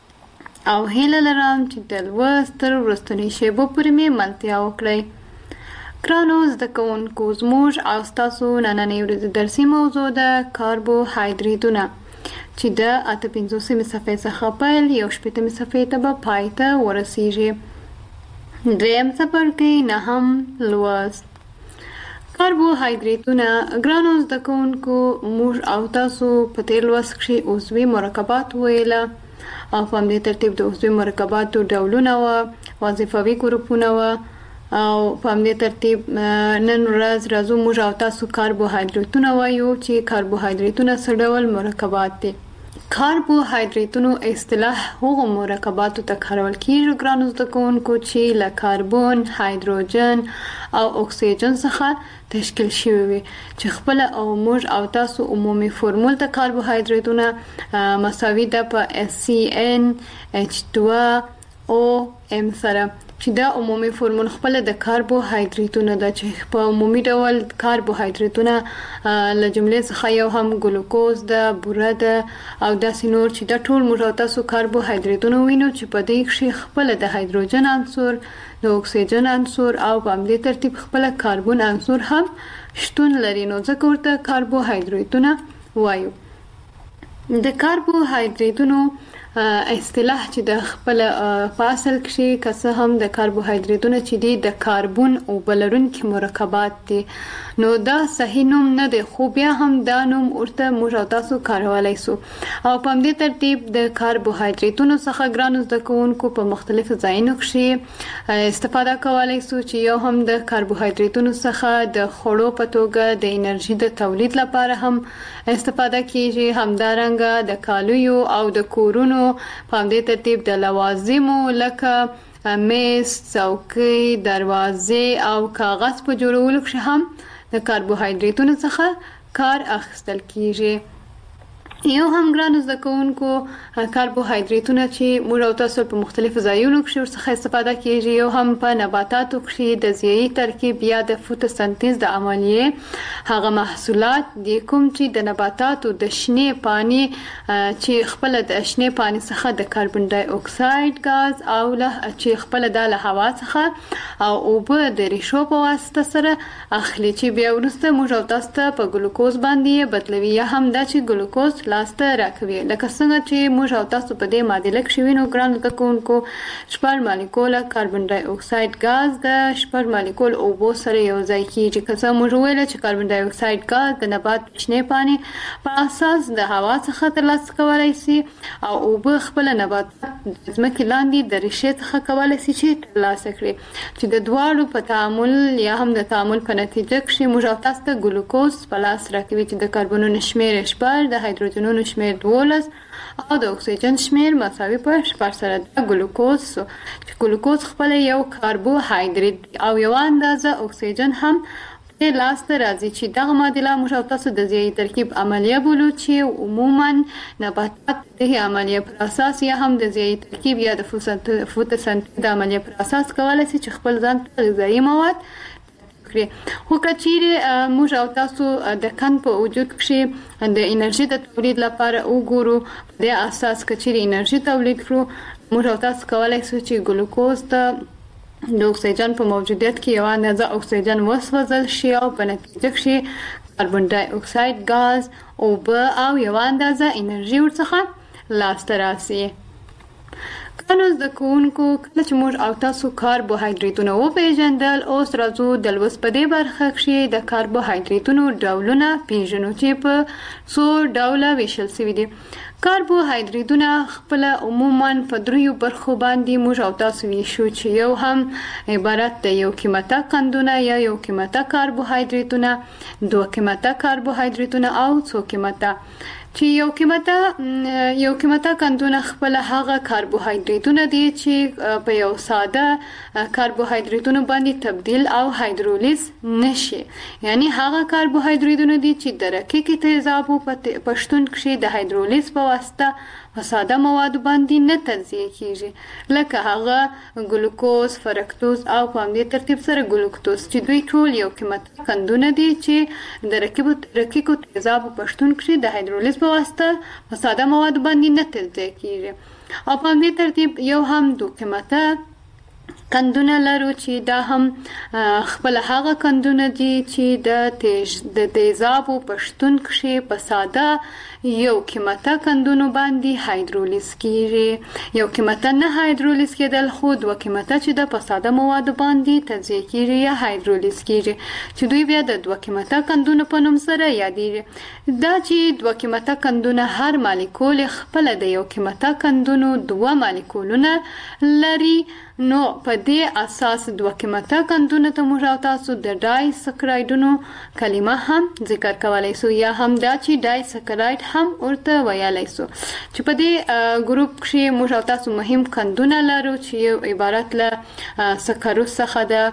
او هیله لرم چې د لوست تر وروستنۍ شیبو پورې مې ملتیا وکړئ. ګرانو زده کوونکو زموږ او ستاسو نننۍ ورځې درسي موضوع ده کاربوهایدریتونه چې د اته پنځوسمې صفحې څخه پیل یو شپېتمې صفحې ته به پای ته ورسیږي. دریم څپرکی نهم لوست کاربوهایدریتونه. ګرانو زده کوونکو موږ او تاسو په تیر لوست کې عضوي مرکبات ویله او په همدې ترتیب د عضوي مرکباتو ډولونه وه وظیفوي ګروپونه وه او په همدې ترتیب نن ورځ راځو موږ او تاسو کاربوهایدریتونه وایو چې کاربوهایدریتونه څه ډول مرکبات دي. کاربوهایدریتونو اصطلاح هغو مرکباتو ته کارول کیږي ګرانو زده کوونکو چې له کاربن، هایدروجن او اکسیجن څخه تشکیل شوی وي چې خپل او موږ او تاسو عمومي فورمول د کاربوهایدریتونه مساوي ده په اس سی ان اچ دوه او ام سره چې دا عمومي فورمول خپل د کاربوهایدریتونه ده چې په عمومي ډول کاربوهایدریتونه له جملې څخه یو هم ګلوکوز ده، بوره ده او داسې نور چې دا ټول موږ او تاسو کاربوهایدریتونه وینو چې په دې کې خپل د هایدروجن عنصر، د اکسیجن عنصر او په همدې ترتیب خپل کاربن عنصر هم شتون لري نو ځکه ورته کاربوهایدریتونه وایو. د کاربوهایدریتونو اصطلاح چې د خپل په اصل کې که څه هم د کاربوهایدریتونه چې دي د کاربن او بلرونکي مرکبات دي نو دا صحیح نوم نه دی خو بیا هم دا نوم ورته موږ او تاسو کارولای سو او په همدې ترتیب د کاربوهایدریتونو څخه ګرانو زده کوونکو په مختلفو ځایونو کې استفاده کولای سو چې یو هم د کاربوهایدریتونو څخه د خوړو په توګه د انرژي د تولید لپاره هم استفاده کیږي همدارنګه د کالیو او د کورونو په همدې ترتیب د لوازمو لکه میز، څوکۍ، دروازې او کاغذ په جوړولو کې هم د کاربوهایدریتونو څخه کار اخیستل کیږي. یو هم ګرانو زده کوونکو کاربوهایډریټونه چې موږ او تاسو په مختلفو ځایونو کې ورڅخه استفاده کیږي، یو هم په نباتاتو کې د ضیایي ترکیب یا د فوتوسنتیز د عملیې هغه محصولات دي کوم چې د نباتاتو د شنې پانی چې خپل د شنې پانی څخه د کاربن ډای اکساید غاز او له چې خپل د هوا څخه او اوبه د ریشو په واسطه سره اخلي چې بیا ورسته موږ او تاسو ته په ګلوکوز باندې بدلوي، یا هم دا چې ګلوکوز لاسته راکوي. لکه څنګه چې موږ او تاسو په دې معادله کې شوینو ګران لکونکو شپږ مالیکول کاربن ډای اکساید غاز د شپږ مالیکول اوبو سره یو ځای کیږي. که څه موږ ویل چې کاربن ډای اکساید غاز د نبات شنې پانی په اساس د هوا څخه ترلاسه کولای شي او اوبه خپل نبات ځمکې لاندې د ریشې څخه کولای شي چې ترلاسه کړي، چې د دواړو په تعامل یا هم د تعامل په نتیجه کې موږ او تاسو ته ګلوکوز په لاس راکوي چې د کاربنونو شمیر شپږ د هایدروجن نو شمیر دولس او د اکسیجن شمیر مساوي په شپږ سره د ګلوکوز چې ګلوکوز خپل یو کاربوهایډریټ او یو اندازه اکسیجن هم د لاس ته راځي چې دغه معادله موږ او تاسو د ضیایي ترکیب عملیه بولو چې عموما نباتات د عملیه پر اساس یا هم د ضیایي ترکیب یا د فوتوسنتیز عملیه پر اساس کولای شي چې خپل ځان ته غذایي مواد خو کچیرې موږ او تاسو د کن په وجود کې د انرژي د تولید لپاره وګورو، په دې اساس کچیرې انرژي تولید کړو موږ او تاسو کولای شو چې ګلوکوز ته د اکسیجن په موجودیت کې یو اندازه اکسیجن وسوځل شي او په نتیجه کې کاربن ډای اکساید غاز اوبه او یو اندازه انرژي ورڅخه لاسته راسي. نو زده کوونکو کله چې موږ او تاسو کاربوهایډریټونه وپېژندل، اوس راځو د لوست په دې برخه کې د کاربوهایډریټونو ډولونه پیژنو چې په څو ډوله ویشل شوي دي. کاربوهایډریټونه خپل عموما په دریو برخو باندې موږ او تاسو ویشو چې یو هم عبارت د یو قیمته قندونه یا یو قیمته کاربوهایډریټونه، دوه قیمته کاربوهایډریټونه او څو قیمته. چې یو قیمته یو قیمته قندونه خپل هغه کاربوهایډریټونه دي چې په یو ساده کاربوهایډریټونو باندې تبدیل او هایدرولیز نشي، یعنی هغه کاربوهایډریټونه دي چې د رقیق تیزابو په پښتون کې د هایدرولیز په واسطه په ساده مواد باندې نه تجزیه کیږي، لکه هغه ګلوکوز، فرکتوز او په همدې ترتیب سره ګلوکتوز چې دوی ټول یو قیمته قندونه دي چې د رقیق تیزابو پښتون کې د هایدرولیز په واسطه په ساده مواد باندې نه تجزیه کیږي. او په همدې ترتیب یو هم دو قیمته قندونه لرو چې دا هم خپل هغه قندونه دي چې د تیز د تیزابو پښتون کې په ساده یو قیمته قندونو باندې هایدرولیز کیږي، یو قیمته نه هایدرولیز کېدل خو دوه قیمته چې د په ساده مواد باندې تجزیه کیږي یا هایدرولیز کیږي چې دوی بیا د دوه قیمته قندونو په نوم سره یادېږي. دا چې دوه قیمته قندونه هر مالیکول خپل د یو قیمته قندونو دوه مالیکولونه لري، نو په دې اساس دوه قیمته قندونه ته موږ او تاسو د ډای سکرایډونو کلمه هم ذکر کولای شو، یا هم دا چې ډای سکرایډ هم ورته ویلای شو. چې په دې ګروپ کې موږ او تاسو مهم قندونه لرو چې عبارت له سکروز څخه ده،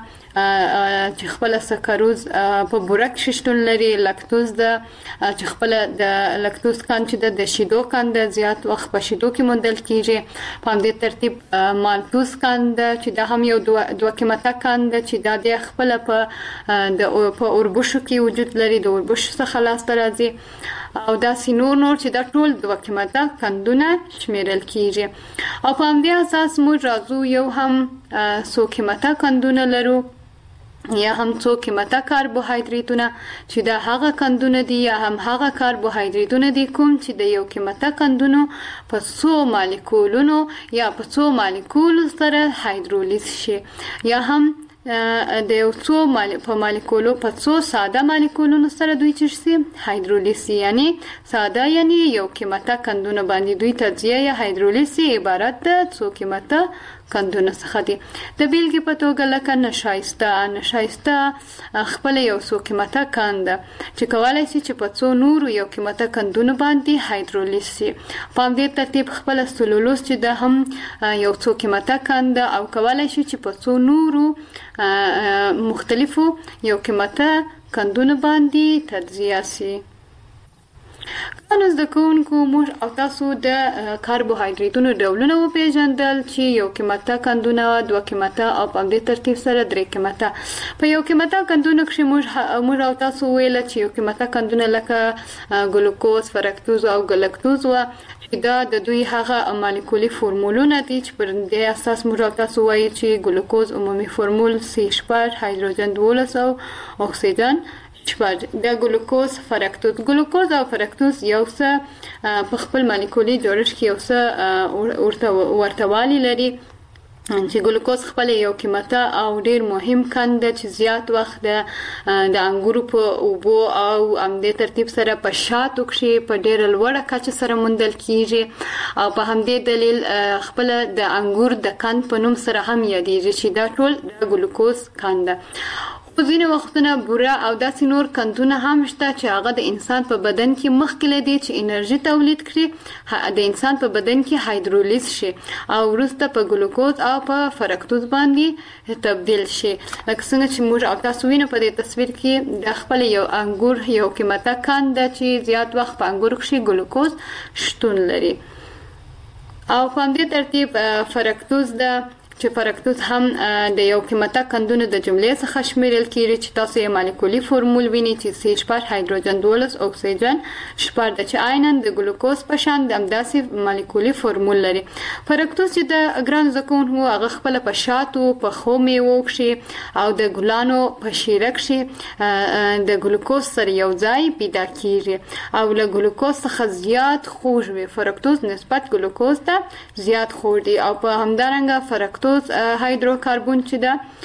چې خپل سکروز په بوره کې شتون لري، لکتوز ده چې خپل د لکتوز قند چې د شیدو قند زیات وخت په شیدو کې موندل کیږي، په همدې ترتیب مالټوز قند چې دا هم یو دوه قیمته قند چې دا د خپل په د په اوربشو کې وجود لري، د اوربشو څخه لاسته راځي، او دا سینور نور چې دا ټول دوه قیمته قندونه شمیرل کیږي. او په همدې اساس موږ راځو یو هم څو قیمته قندونه لرو یا هم څو قیمته کاربوهایډریټونه چې دا هغه قندونه دي یا هم هغه کاربوهایډریټونه دي کوم چې د یو قیمته قندونو په څو مالیکولونو یا په څو مالیکولو سره هایدرولیز شي، یا هم د یو څو په مالیکولو په څو ساده مالیکولونو سره دوی چې هایدرولیز شي، یعنی ساده یعنی یو قیمته قندونه باندې دوی تجزیه یا هایدرولیز عبارت د څو قیمته قندونه څخه دي. د بیلګې په توګه لکه نشایسته نشایسته خپل یو څو قیمته قند چې کولای شي چې په څو نورو یو قیمته قندونو باندې هایدرولیز شي. په همدې ترتیب خپل سلولوز چې د هم یو څو قیمته قند او کولای شي چې په څو نورو مختلفو یو قیمته قندونو باندې تجزیه شي. نو زده کوونکو موږ او تاسو د کاربوهایډریټونو ډولونه وپېژندل چې یو قیمته کندونه، دوه قیمته او په همدې ترتیب سره درې قیمته. په یو قیمته کندونو کې موږ موږ او تاسو ویل چې یو قیمته کندونه لکه ګلوکوز، فرکتوز او ګلکتوز و چې دا د دوی هغه مالیکولي فورمولونه دي چې پر دې اساس موږ او تاسو وایي چې ګلوکوز عمومي فورمول سی شپږ، هایدروجن دولس او اکسیجن شپږ. د ګلوکوز، فرکتوز ګلوکوز او فرکتوز یو څه په خپل مالیکولي جوړښت کې یو څه ورته ورتهوالی لري چې ګلوکوز خپل یو قیمته او ډیر مهم کند چې زیات وخت د د انګورو په اوبو او همدې ترتیب سره په شاتو کې په ډیر لوړه کچه سره موندل کیږي او په همدې دلیل خپل د انګور د کند په نوم سره هم یادېږي چې دا ټول د ګلوکوز کند. په ځینې وختونه بوره او داسې نور کندونه هم شته چې هغه د انسان په بدن کې مخکې له دې چې انرژي تولید کړي د انسان په بدن کې هایدرولیز شي او وروسته په ګلوکوز او په فرکتوز باندې تبدیل شي. لکه څنګه چې موږ او تاسو وینو په دې تصویر کې د خپل یو انګور یو قیمته کند چې زیات وخت په انګور کې ګلوکوز شتون لري او په همدې ترتیب فرکتوز د چې فرکتوز هم د یو قیمته کندونو د جملې څخه شمیرل کیږي چې تاسو یې مالیکولي فورمول ویني چې سی شپږ، هایدروجن دولس، اکسیجن شپږ د چې عیناً د ګلوکوز په شان د همداسې مالیکولي فورمول لري. فرکتوز چې د ګرانو زده کوونکو هغه خپله په شاتو، پخو میوو کښې او د ګلانو په شیره کښې د ګلوکوز سره یو ځای پیدا کیږي او له ګلوکوز څخه زیات خوږ وي. فرکتوز نسبت ګلوکوز ته زیات خوږ دی او په همدارنګه فرکتوز هایدروکاربون چې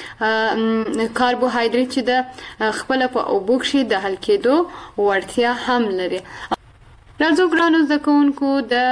ده کاربوهایډریټ چې ده خپل په اوبو کې د حل کېدو وړتیا هم لري. راځو ګرانو زده کوونکو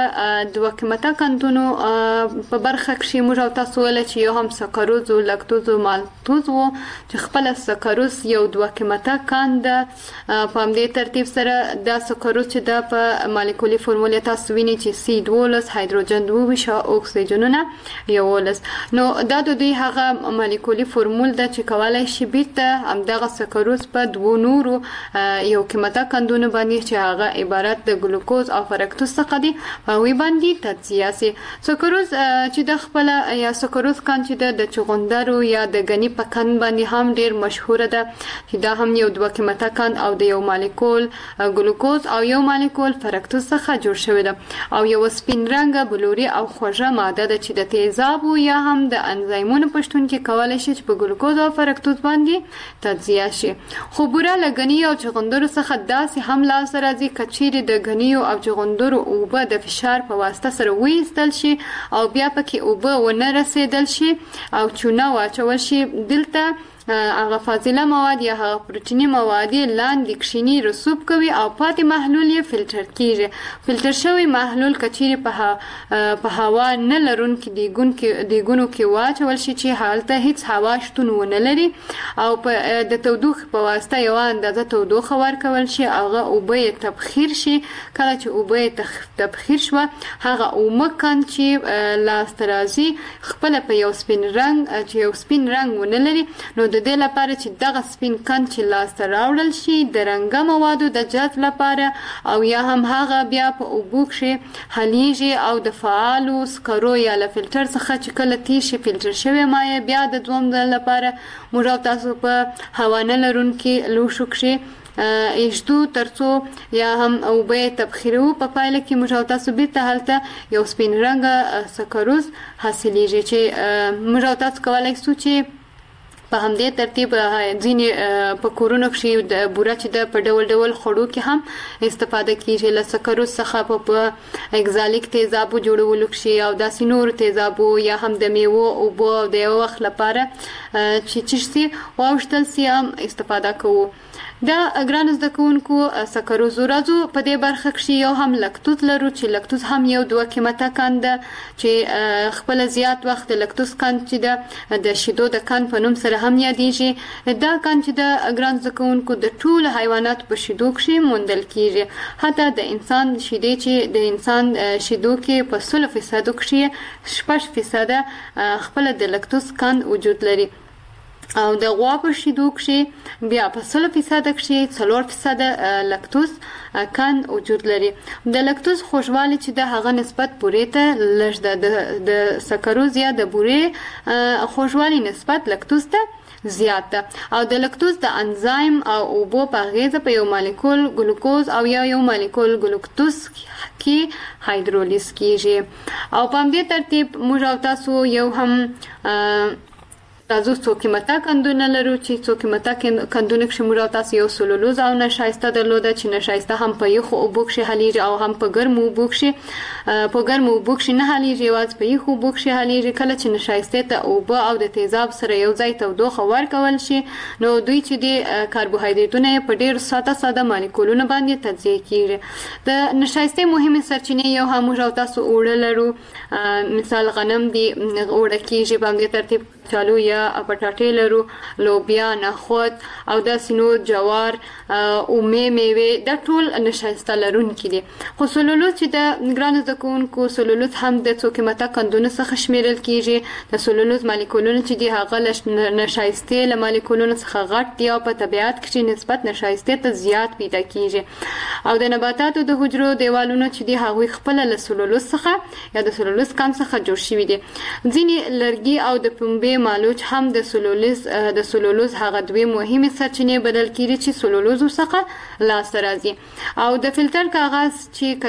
د دوه قیمته کندونو په برخه کې موږ او تاسو ویل چې یو هم سکروز او لاکتوز او مالتوز وو چې خپل سکروز یو دوه قیمته کند په همدې ترتیب سره د سکروز چې د په مالیکولي فورمول تاسو ویني چې سی دولس، هایدروجن دوه او اکسیجنونه یولس. نو دا د دوی هغه مالیکولي فورمول ده چې کولای شي بیرته همدغه سکروز په دوه نورو یو قیمته کندونو باندې چې هغه عبارت د ګلوکوز او فرکتوز څخه دي په وی باندې تجزیه سي. سکروز چې د خپل یا سکروز کان چې د چغندرو یا د غنی په کان باندې هم ډیر مشهور ده چې دا هم یو دوه قیمته کان او د یو مالیکول ګلوکوز او یو مالیکول فرکتوز څخه جوړ شوی ده او یو سپین رنګه بلوري او خوږه ماده ده چې د تیزابو یا هم د انزایمونو پښتون کې کولای شي چې په ګلوکوز او فرکتوز باندې تجزیه شي. خو بوره لګنی او چغندرو څخه داسې هم لاس راځي کچېری د غنی او چغندرو اوبه د فشار په واسطه سره وېستل شي او بیا پکې اوبه ونه رسیدل شي او چونه واچول شي. دلته هغه فاضله مواد یا هغه پروتینی مواد لاندې کښینی رسوب کوي او پاتې محلول یې فلټر کیږي. فلټر شوی محلول کچېری په په هوا نه لرونکي دیګون دیګونو کې واچول شي چې حالته هیڅ هوا شتون ونه لري او په د تودوخې په واسطه یو اندازه تودوخه ورکول شي. هغه اوبه یې تبخیر شي. کله چې اوبه یې تبخیر شوه هغه اومه کان چې لاسته راځي خپله په یو سپین رنګ چې یو سپین رنګ ونه لري نو د دې لپاره چې دغه سپین کان چې لاسته راوړل شي د رنګه موادو د جذب لپاره او یا هم هغه بیا په اوبو کې حلیږي او د فعالو سکرو یا له فلټر څخه چې کله تیر شي فلټر شوی مایع بیا د دوم ځل لپاره موږ تاسو په هوا نه لرونکي لوښو کې ایشتو ترڅو یا هم اوبه تبخیرو په پایله کې موږ تاسو بیرته هلته یو سپین رنګه سکروز حاصلېږي چې موږ تاسو کولای شو چې په همدې ترتیب ځینې په کورونو کې د بوره چې د په ډول ډول خوړو کې هم استفاده کیږي له سکروز څخه په اگزالیک تیزابو جوړولو کې او داسې نور تیزابو یا هم د میوو اوبو او د یو وخت لپاره چې چشتي واوشتل سي هم استفاده کوو. دا ګران زده کوونکو سکروز راځو په دې برخه کې یو هم لاکتوز لرو چې لاکتوز هم یو دوه قیمته کاند چې خپل زیات وخت لاکتوز کاند چې د شیدو د کاند په نوم سره هم یادېږي. دا کاند چې د ګران زده کوونکو د ټول حیوانات په شیدو کې موندل کیږي. حتی د انسان شیدې چې د انسان شیدو کې په سل فیصد کې شپږ فیصد خپل د لاکتوز کاند وجود لري. او د غوا په شیدو کې بیا په سل فیصد کې څلور فیصد لاکتوز کان وجود لري. د لاکتوز خوږوالی چې د هغه نسبت بورې ته لږ ده، د سکروز یا د بورې خوږوالی نسبت لاکتوز ته زیات ده او د لاکتوز د انزایم او اوبو په اغیزه په یو مالیکول ګلوکوز او یا یو مالیکول ګلوکتوز کې هایدرولیز کیږي. او په همدې ترتیب موږ او تاسو یو هم تاسو څو قیمته کندونه لرو چې څو قیمته کندونه کې موږ تاسو یو سلولوز او نشایسته درلوده چې نشایسته هم په یخو اوبو کې حلیږي او هم په ګرمو اوبو کې په ګرمو اوبو کې نه حلیږي، واځ په یخو اوبو کې حلیږي. کله چې نشایسته ته اوبه او د تیزاب سره یو ځای تودوخه ورکول شي نو دوی چې د کاربوهایډریټونه په ډیر ساده ساده مالیکولونه باندې تجزیه کیږي. د نشایسته مهمه سرچینې یو هم موږ تاسو اوړه لرو، مثال غنم دی اوړه کیږي، په همدې ترتیب چالو یا پټاټې لرو، لوبیا، نخود او د سینو جوار او میوې د ټول نشایسته لرونکي دي. خو سلولوز چې د ګرانو زده کوونکو سلولوز هم د څو قیمته کندونو څخه شمیرل کیږي. د سلولوز مالیکولونه چې دي هغه نشایسته له مالیکولونو څخه غټ دي او په طبیعت کې نسبت نشایسته ته زیات پیدا کیږي. او د نباتاتو د حجرو دیوالونه چې دي هغه خپل له سلولوز څخه یا د سلولوز کان څخه جوړ شوي دي. ځینې لرګي او د پنبې مالوچ هم د سلولوز د سلولوز هغه دوی مهمه سرچینې بدل کړي چې سلولوز څخه لاسته راځي. او د فلټر کاغذ چې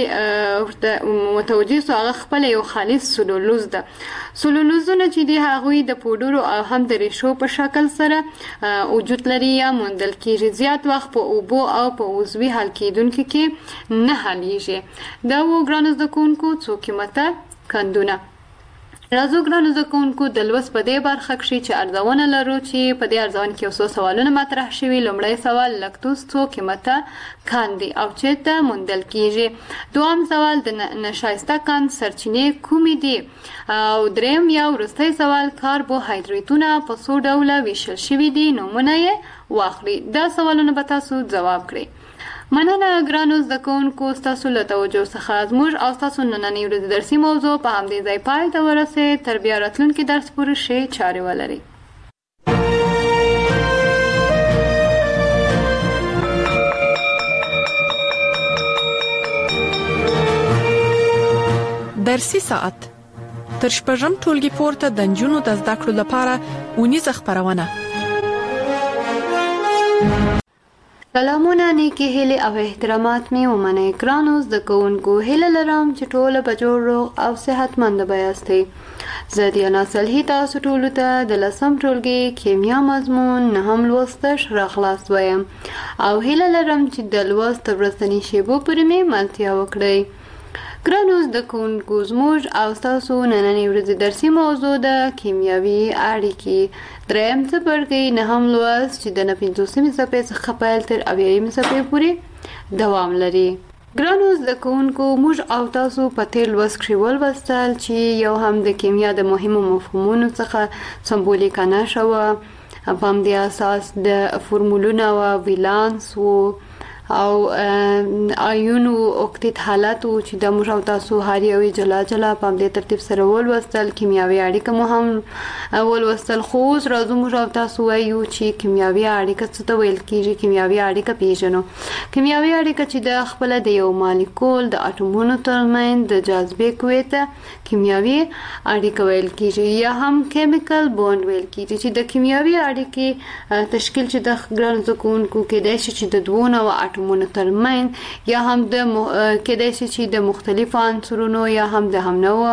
کچيري متوجه سو هغه خپل یو خالص سلولوز ده. سلولوزونه چې دی هغه د پودرو او هم د ریشو په شکل سره وجود لري یا موندل کیږي. زیات وخت په اوبو او په عضوي حل کېدونکو کې نه حلیږي. دا و ګرانو زده کوونکو څو قیمته کندونه. راځو ګرانو زده کوونکو د لوست په دې برخه کې چې ارزونه لرو چې په دې ارزونه کې اوسو سوالونه مطرح شوي. لومړی سوال لاکتوز څو قیمته کاندي او چیرته موندل کیږي. دوم سوال د نشایسته کان سرچینې کومې دي او دریم یا وروستی سوال کاربوهایډریټونه په څو ډوله ویشل شوي دي، نومونه یې واخلئ. دا سوالونه به تاسو ځواب کړئ. مننه ګرانو زده کوونکو ستاسو له توجه څخه. زموږ او ستاسو نننۍ ورځې درسي موضوع په همدې ځای پای ته ورسېد. تر بیا راتلونکي درس پورې ښې چارې ولرئ. درسي ساعت تر شپږم ټولګي پورته د نجونو د زده کړو لپاره ونیزه خبرونه. سلامونه، نیکی هیله او احترامات می ومنئ. ګرانو زده کوونکو، هیله لرم چې ټول به جوړ روغ او صحتمند یاستئ. زه دیانا صالحي تاسو ټولو ته د لسم ټولګي کیمیا مضمون نهم لوست راخلاص وایم او هیله لرم چې د لوست ورځنی شیبو پرې می ملتیا وکړئ. ګرانو زده کوونکو، زموږ او تاسو نننۍ ورځې درسي موضوع د کیمیاوي اړیکې دریم څپرکی نهم لوست چې د پنځوسمې صفحې څخه پیل تر اویایمې صفحې پورې دوام لري. ګرانو زده کوونکو، موږ او تاسو په تیر لوست کې ولوستل چې یو هم د کیمیا د مهمو مفهومونو څخه سمبولیک نښه وه، په همدې اساس د فورمولونه وه، ویلانس و او آیون او اکتیت حالت چې د موږ او تاسو هر یو جلا جلا په دې ترتیب سره ولوستل. کیمیاوي اړیکه مو هم ولوستل. خو اوس راځو موږ او تاسو وایو چې کیمیاوي اړیکه څه ته ویل کیږي. کیمیاوي اړیکه پیژنو. کیمیاوي اړیکه چې د خپل د یو مالیکول د اټومونو ترمنځ د جاذبې قوې ته کیمیاوي اړیکه ویل کیږي یا هم کیمیکل بوند ویل کیږي. چې د کیمیاوي اړیکې تشکیل چې د ګران زکونکو کې د شي چې د دوه نو اټومونو ترمنځ یا هم د کېدای شي چې د مختلفو عنصرونو یا هم د هم نوع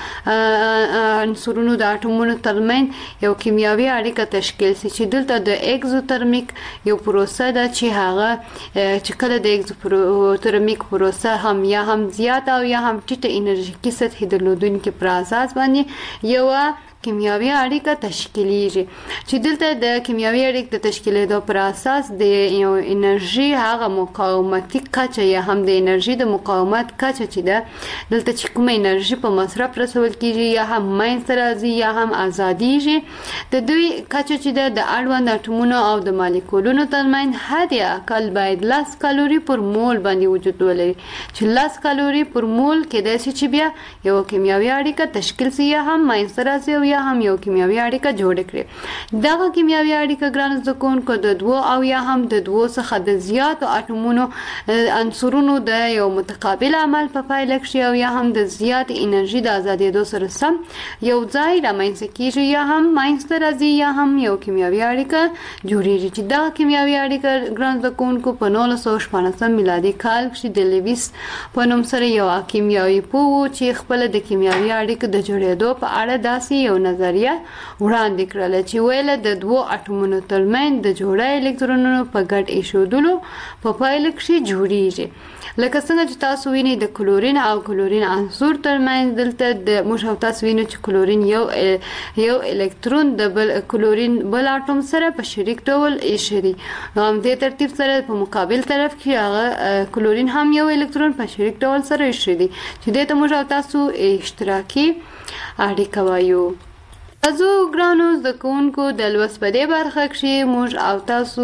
عنصرونو د اټومونو ترمنځ یو کیمیاوي اړیکه تشکیل شي چې دلته د اگزوترمیک یو پروسه ده چې هغه چې کله د اگزوترمیک پروسه هم یا هم زیات او یا هم ټیټه انرژیکي سطح درلودونکي پر اساس باندې یو کیمیاوي اړیکه تشکیلیږي چې دلته د کیمیاوي اړیکې د تشکیلېدو پر اساس د یو انرژي هغه مقاومتي کچه یا هم د انرژي د مقاومت کچه چې ده دلته چې کومه انرژي په مصرف رسول کیږي یا هم منځته راځي یا هم ازادیږي د دوی کچه چې ده د اړوند اټومونو او د مالیکولونو ترمنځ حد اقل باید لس کالوري پر مول باندې وجود ولري چې لس کالوري پر مول کېدای شي چې بیا یو کیمیاوي اړیکه تشکیل شي یا هم منځته راځي یا یا هم یو کیمیاوي اړیکه جوړ کړي. دغه کیمیاوي اړیکه ګران زده کوونکو د دوو او یا هم د دوو څخه د زیاتو اټومونو عنصرونو د یو متقابل عمل په پایله کې او یا هم د زیات انرژي د ازادېدو سره سم یو ځای رامنځته کیږي یا هم منځته راځي یا هم یو کیمیاوي اړیکه جوړیږي چې دا کیمیاوي اړیکه ګران زده کوونکو په نولس سوه شپاړسم میلادي کال کې د لیویس په نوم سره یو کیمیاوي پوه چې خپل د کیمیاوي اړیکو د جوړېدو په اړه داسې یو نظریه وړاندې کړله چې ویل د دوو اټومونو ترمنځ د جوړه الکترونونو په ګډ ایښودلو په پایله کې جوړیږي. لکه څنګه چې تاسو وینئ د کلورین او کلورین عنصر ترمنځ دلته د موږ او تاسو وینئ چې کلورین یو یو الکترون د بل کلورین بل اټوم سره په شریک ډول ایښی دی. هم دې ترتیب سره په مقابل طرف کې هغه کلورین هم یو الکترون په شریک ډول سره ایښی دی چې دې ته موږ او تاسو اشتراکي اړیکه وایو. تاسو ګرانو زده کوونکو د لوست په دې برخه کې موږ او تاسو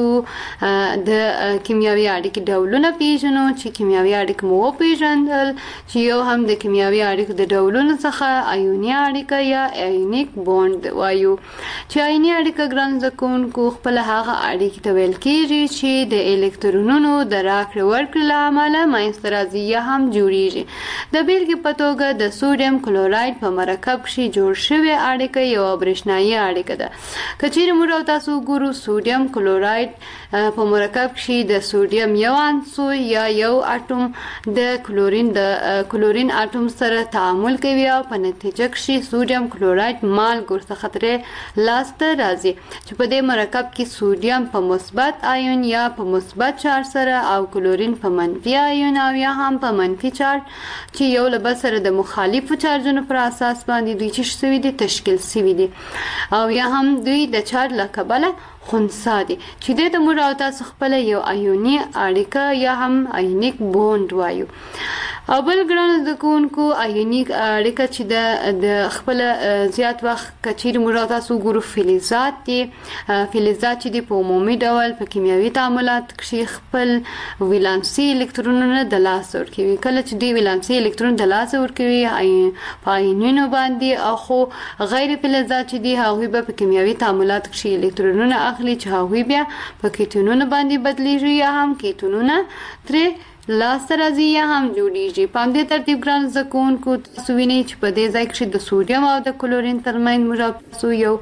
د کیمیاوي اړیکې ډولونه پیژنو چې کیمیاوي اړیکې مو پیژندل چې یو هم د کیمیاوي اړیکې د ډولونو څخه آیوني اړیکه یا آیونیک بوند وایو. چې آیوني اړیکه ګران زده کوونکو خپل هغه اړیکې ته ویل کېږي چې د الکترونونو د راکړې ورکړې له امله منځته راځي یا هم جوړیږي. د بیلګې په توګه د سوډیم کلوراید په مرکب کې جوړ شوی اړیکه یو برېښنايي اړیکه ده. کچېرې موږ او تاسو ګورو سوډیم کلوراید په مرکب کې د سوډیم یو عنصر یا یو اټوم د کلورین د کلورین اټوم سره تعامل کوي او په نتیجه کې سوډیم کلوراید مالګو څخه ترې لاسته راځي چې په دې مرکب کې سوډیم په مثبت آیون یا په مثبت چارج سره او کلورین په منفي آیون او یا هم په منفي چارج چې یو له بل سره د مخالفو چارجونو پر اساس باندې دوی چې شوي دي تشکیل شوي دي او یا هم دوی د چارج له کبله خنثی دي چې د موږ او تاسو خپل یو آیوني اړیکه یا هم آیونیک بوند وایو. او بل ګران زده کوونکو آیونیک اړیکه چې د د خپل زیات وخت کچیر موږ او تاسو ګورو فلزات دي. فلزات چې د په عمومي ډول په کیمیاوي تعاملات کې خپل ولانسي الکترونونه د لاس ورکوي. کله چې د ولانسي الکترون د لاس ورکوي په آیونونو باندې او خو غیر فلزات چې دي هغوی به په کیمیاوي تعاملات کې الکترونونه اخلي چې هغوی بیا په کیتونونو باندې بدلیږي یا هم کیتونونه ترې لاسته راځي یا هم جوړیږي. په همدې ترتیب ګران زده کوونکو تاسو وینئ چې په دې ځای کې د سوډیم او د کلورین ترمنځ موږ تاسو یو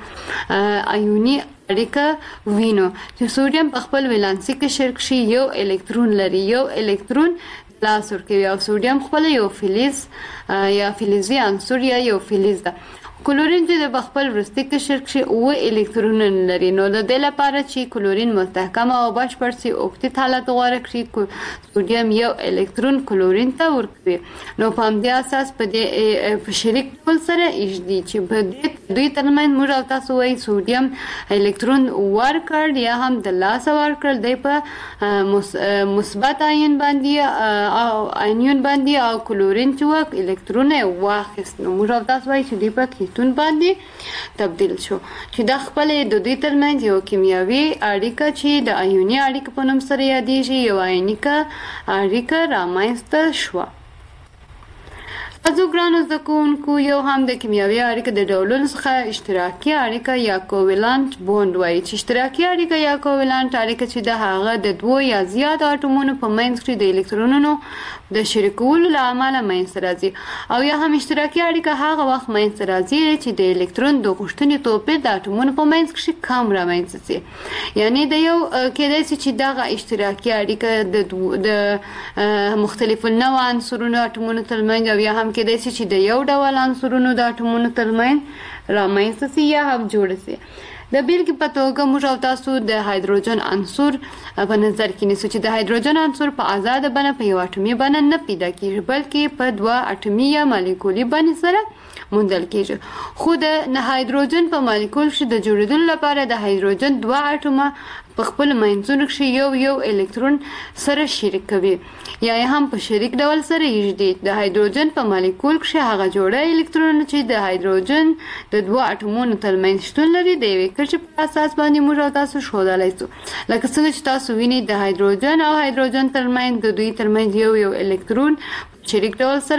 آیوني اړیکه وینو چې سوډیم په خپل ولانسي قشر کې یو الکترون لري یو الکترون لاس ورکوي او سوډیم خپل یو فلز یا فلزي عنصر یا یو فلز ده. کلورین چې د خپل وروستي قشر کې اوه الکترونونه لري نو د دې لپاره چې کلورین مستحکم او بشپړ سي اوکتیت حالت غوره کړي سوډیم یو الکترون کلورین ته ورکوي. نو په همدې اساس په دې په شریک ډول سره ایږدي چې په دې دوی ترمنځ موږ او تاسو وایي سوډیم الکترون ورکړ یا هم د لاس ورکړل دی په مثبت آیون باندې او آیون باندې او کلورین چې الکترون واخیست. نو موږ او تاسو وایي چې دی په تون باندې تبدیل شو چې د خپل د دوی ترمنځ یو کیمیاوي اړیکه چې د آیوني اړیکه په نوم سره یادېږي یو آیونیکه اړیکه رامنځته شوه. تاسو ګرانو زده کوونکو یو هم د کیمیاوي اړیکې د ډولونو څخه اشتراکي اړیکه یا کوولانت بوند وایي چې اشتراکي اړیکه یا کوولانت اړیکه چې د هغه د دوو یا زیات اټومونو په منځ کې د الکترونونو د شریکولو له امله منځته راځي. او یا هم اشتراکي اړیکه هغه وخت منځته راځي چې د الکترون د غوښتنې توپیر د اټومونو په منځ کې کم رامنځته شي. یعنی د یو کېدای شي چې دغه اشتراکي اړیکه د مختلفو نوع عنصرونو اټومونو ترمنځ او یا هم کېدای شي چې د یو ډول عنصرونو د اټومونو ترمنځ رامنځته شي یا هم جوړ شي. د بیلګې په توګه موږ او تاسو د هایدروجن عنصر په نظر کې نیسو چې د هایدروجن عنصر په آزاده بڼه په یو اټومي بڼه نه پیدا کېږي بلکې په دوه اټومي یا مالیکولي بڼې سره موندل کېږي. خو د هایدروجن په مالیکول کې د جوړېدلو لپاره د هایدروجن دوه اټومه په خپل منځونو کې یو یو الکترون سره شریک کوي یا هم په شریک ډول سره یږدي. د هایدروجن په مالیکول کې هغه جوړه الکترون چې د هایدروجن د دوه اټومونو ترمنځ شتون لري د یوې کرښې په اساس باندې موږ او تاسو ښودلی شو. لکه څنګه چې تاسو وینئ د هایدروجن او هایدروجن ترمنځ د دوی ترمنځ یو یو الکترون شریک ډول سره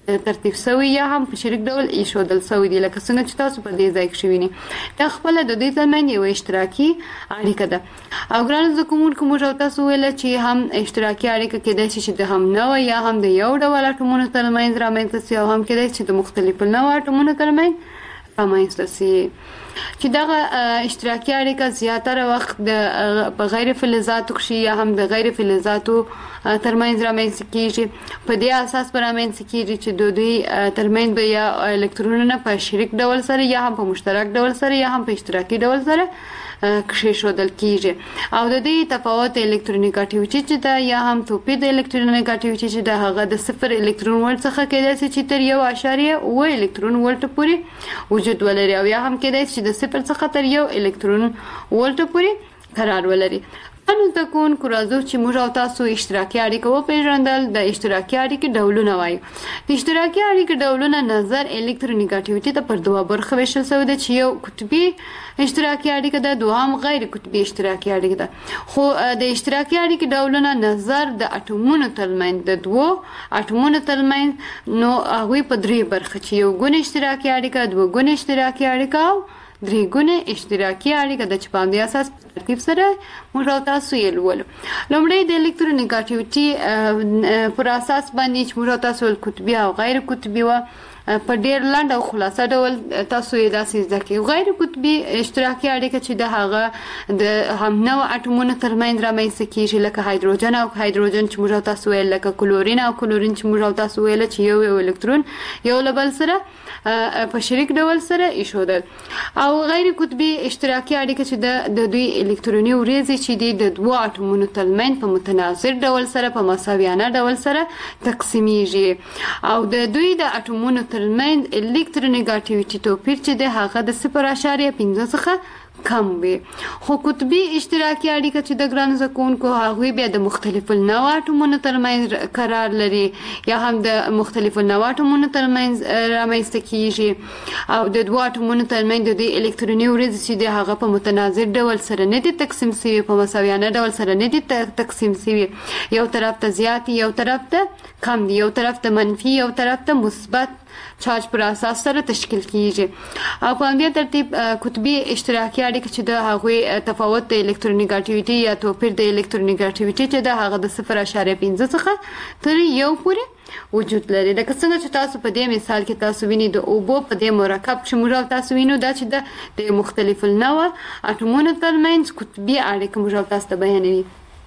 ترتیب شوی یا هم په شریک ډول ایښودل شوی دی، لکه څنګه چې تاسو په دې ځای کې شوینی. دا خپل د دې ترمنځ یو اشتراکي اړیکه ده. او ګران زده کوونکو موږ تاسو ویل چې هم اشتراکي اړیکه کېدای شي چې د هم نوع یا هم د یو ډول اټومونو ترمنځ رامنځته شي، او هم کېدای شي د مختلفو نوع اټومونو ترمنځ رامنځته شي. چې دغه اشتراکي اړیکه زیاتره وخت د په غیر فلزاتو کې یا هم د غیر فلزاتو ترمنځ رامنځته کیږي. په دې اساس به رامنځته کیږي چې د دوی ترمنځ به یا الکترونونه په شریک ډول سره یا هم په مشترک ډول سره یا هم په اشتراکي ډول سره کښېښودل کیږي. او د دې تفاوت الکترونیګاټیویټي چې ده یا هم توپیر د الکترونیګاټیویټي چې ده هغه د صفر الکترون ولټ څخه کېدای شي چې تر یو اعشاریه اوه الکترون ولټ پورې وجود ولري، او یا هم کېدای شي د صفر څخه تر یو الکترون ولټ پورې قرار ولري. نو د کون کو راځو چې موږ او تاسو اشتراکي اړیکه وپېژندل. د اشتراکي اړیکې ډولونه وایو. د اشتراکي اړیکې ډولونه نظر الکترونیګاټیویټي ته پر دوه برخه ویشل شوی ده، چې یو قطبي اشتراکي اړیکه ده، دوهم غیر قطبي اشتراکي اړیکه ده. خو د اشتراکي اړیکې ډولونه نظر د اټومونو ترمنځ د دوو اټومونو ترمنځ نو هغوی په درې برخه چې یو ګون اشتراکي اړیکه، دوه ګون اشتراکي اړیکه او درې ګونه اشتراکي اړیکه د چې په همدې اساس ترتیب سره موږ او تاسو یې لولو. لومړی د الکترونیګاټیویټي پر اساس باندې چې موږ او تاسو قطبي او غیر قطبي و په ډیر لاندې او خلاصه ډول تاسو یې داسې زده کړئ. غیر قطبي اشتراکي اړیکه چې د هغه د هم نوع اټومونو ترمنځ رامنځته کیږي، لکه هایدروجن او هایدروجن چې موږ تاسو ویل، لکه کلورین او کلورین چې موږ تاسو ویل چې یو یو الکترون یو له بل سره په شریک ډول سره ایښودل. او غیر قطبي اشتراکي اړیکه چې د دوی الکتروني وریځې چې دي د دوه اټومونو ترمنځ په متناظر ډول سره په مساویانه ډول سره تقسیمیږي، او د دوی د اټومونو ترمنځ الکترونیګاټیویټي توپیر چې د هغه د صفر اعشاریه پنځه څخه کم وي. خو قطبي اشتراکي اړیکه چې د ګرانو زده کوونکو هغوی بیا د مختلفو نوع اټومونو ترمنځ قرار لري یا هم د مختلفو نوع اټومونو ترمنځ رامنځته کیږي، او د دوه اټومونو ترمنځ د دوی الکتروني وریځې چې د هغه په متناظر ډول سره نه دي تقسیم شوي، په مساویانه ډول سره نه دي تقسیم شوي، یو طرف ته زیات یو طرف ته کم دي، یو طرف ته منفي یو طرف ته مثبت چارج پر اساس سره تشکیل کیږي. او په همدې ترتیب قطبي اشتراکي اړیکه چې د هغوی تفاوت د الکترونیګاټیویټي یا توپیر د الکترونیګاټیویټي چې د هغه د صفر اعشاریه پنځه څخه تر یو پورې وجود لري. لکه څنګه چې تاسو په دې مثال کې تاسو وینئ د اوبو په دې مرکب چې موږ تاسو وینو دا چې د مختلفو نوع اټومونو ترمنځ قطبي اړیکه موږ تاسو ته بیانوي.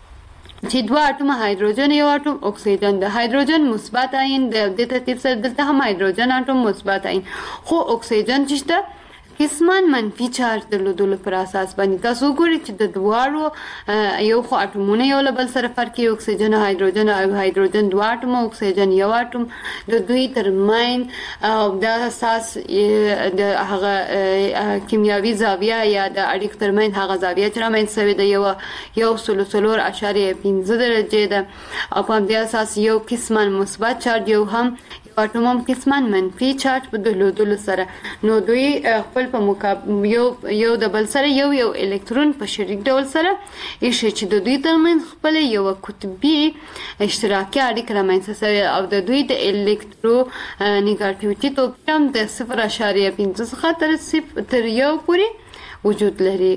چې دوه اټوم هایدروجن یو اټوم اکسیجن ده. هایدروجن مثبت آیون د دې ترتیب سره دلته هم هایدروجن اټوم مثبت آیون، خو اکسیجن چې ده قسمان منفي چارج درلودلو پر اساس باندې. تاسو وګورئ چې د دواړو یو خو اټومونه یو له بل سره فرق کوي، اکسیجن او هایدروجن، او هایدروجن دوه اټوم او اکسیجن یو اټوم، د دوی ترمنځ د اساس د هغه کیمیاوي زاویه یا د اړیکو ترمنځ هغه زاویه چې رامنځته شوې ده یو یو سلو څلور اعشاریه پنځه درجې ده، او په همدې اساس یو قسمان مثبت چارج یو هم اټوم هم قسمان منفي چارج په درلودلو سره نو دوی خپل په مقابل یو یو د بل سره یو یو الکترون په شریک ډول سره ایښي چې د دوی ترمنځ خپل یو قطبي اشتراکي اړیکه رامنځته شوې، او د دوی د الکترونیګاټیویټي توپیر هم د صفر اعشاریه پنځه څخه تر صفر تر یو پورې وجود لري.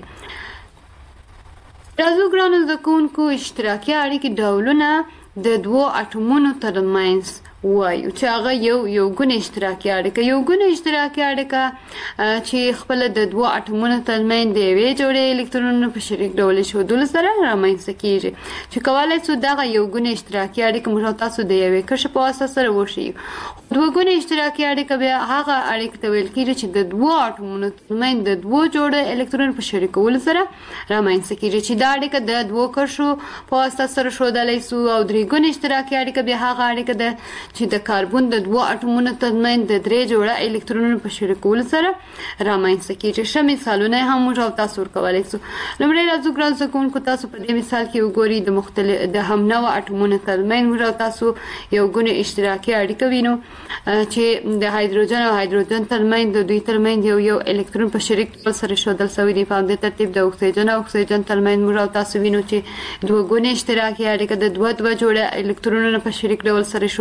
راځو ګرانو زده کوونکو اشتراکي اړیکې ډولونه د دوو اټومونو ترمنځ وایو چې هغه یو یو ګون اشتراکي اړیکه. یو ګون اشتراکي اړیکه چې خپل د دوه اټومونو ترمنځ د یوې جوړې الکترونونو په شریک ډول ایښودلو سره رامنځته کیږي، چې کولی شو دغه یو ګون اشتراکي اړیکه موږ تاسو د یوې کرښې په واسطه سره وښیو. دوه ګون اشتراکي اړیکه بیا هغه اړیکه ته ویل کیږي چې د دوه اټومونو ترمنځ د دوه جوړې الکترون په شریکولو سره رامنځته کیږي، چې دا اړیکه د دوه کرښو په واسطه سره ښودلی شو. او درې ګون اشتراکي اړیکه بیا هغه اړیکه ده چې د کاربن د دوه اټومونو ترمنځ د درې جوړه الکترونونو په شریکولو سره رامنځته کیږي. ښه مثالونه هم موږ تاسو ورکولی شو. لومړی راځو ګرانو زده کوونکو تاسو په دې مثال کې وګورئ د مختلف د هم نوع اټومونو ترمنځ موږ تاسو یو ګونه اشتراکي اړیکه وینو چې د هایدروجن او هایدروجن ترمنځ د دوی ترمنځ یو یو الکترون په شریک ډول سره ایښودل شوی دی. په همدې ترتیب د اکسیجن او اکسیجن ترمنځ موږ تاسو وینو چې دوه ګونه اشتراکي اړیکه د دوه دوه جوړه الکترونونو په شریک ډول سره ایښودل شوی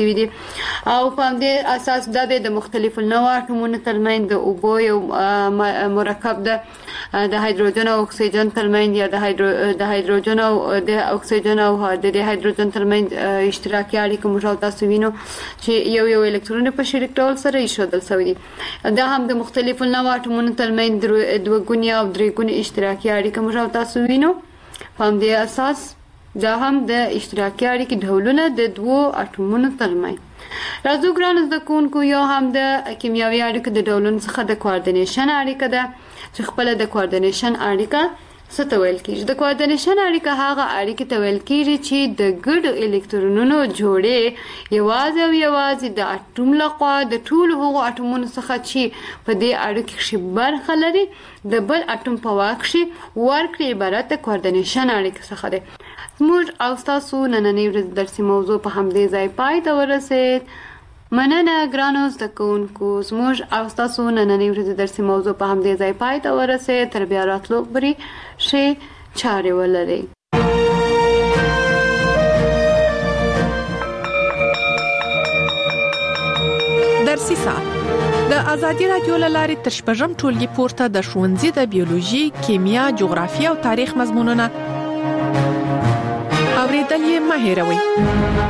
شوي دي او په دې اساس د مختلفو نوع اټومونو ترمنځ د اوبو یو مرکب ده د هایدروجن او اکسیجن ترمنځ یا د هایدرو د هایدروجن او د اکسیجن او د هایدروجن ترمنځ اشتراکي اړیکه موږ تاسو وینو چې یو یو الکترون په شریک ډول سره ایښودل شوی دي. دا هم د مختلفو نوع اټومونو ترمنځ دوه ګونی او درې ګونی اشتراکي اړیکه موږ تاسو وینو. په دې اساس دا هم د اشتراکي اړیکې ډولونه د دوو اټومونو ترمنځ. راځو ګرانو زده کوونکو یو هم د کیمیاوي اړیکو د ډولونو څخه د کوارډینیشن اړیکه ده چې خپله د کوارډینیشن اړیکه څه ته ویل کېږي. د کوارډینیشن اړیکه هغه اړیکې ته ویل کېږي چې د ګډو الکترونونو جوړې یوازې او یوازې د اټوم لخوا د ټولو هغو اټومونو څخه چې په دې اړیکې کښې برخه لري د بل اټوم په واک کښې ورکړي عبارت د کوارډینیشن اړیکې څخه دی. زموږ او ستاسو نننۍ ورځ درسي موضوع په همدې ځای پای ته ورسېد. مننه ګرانو زده کوونکو، زموږ او ستاسو نننۍ ورځ درسي موضوع په همدې ځای پای ته ورسېد. تر بیا راتلو پورې ښې چارې ولرئ. درسي ساعت د ازادي رادیو له لارې تر شپږم ټولګي پورته د ښوونځي د بیولوژي، کیمیا، جغرافیه او تاریخ مضمونونه اوریدل یې مه هېروئ.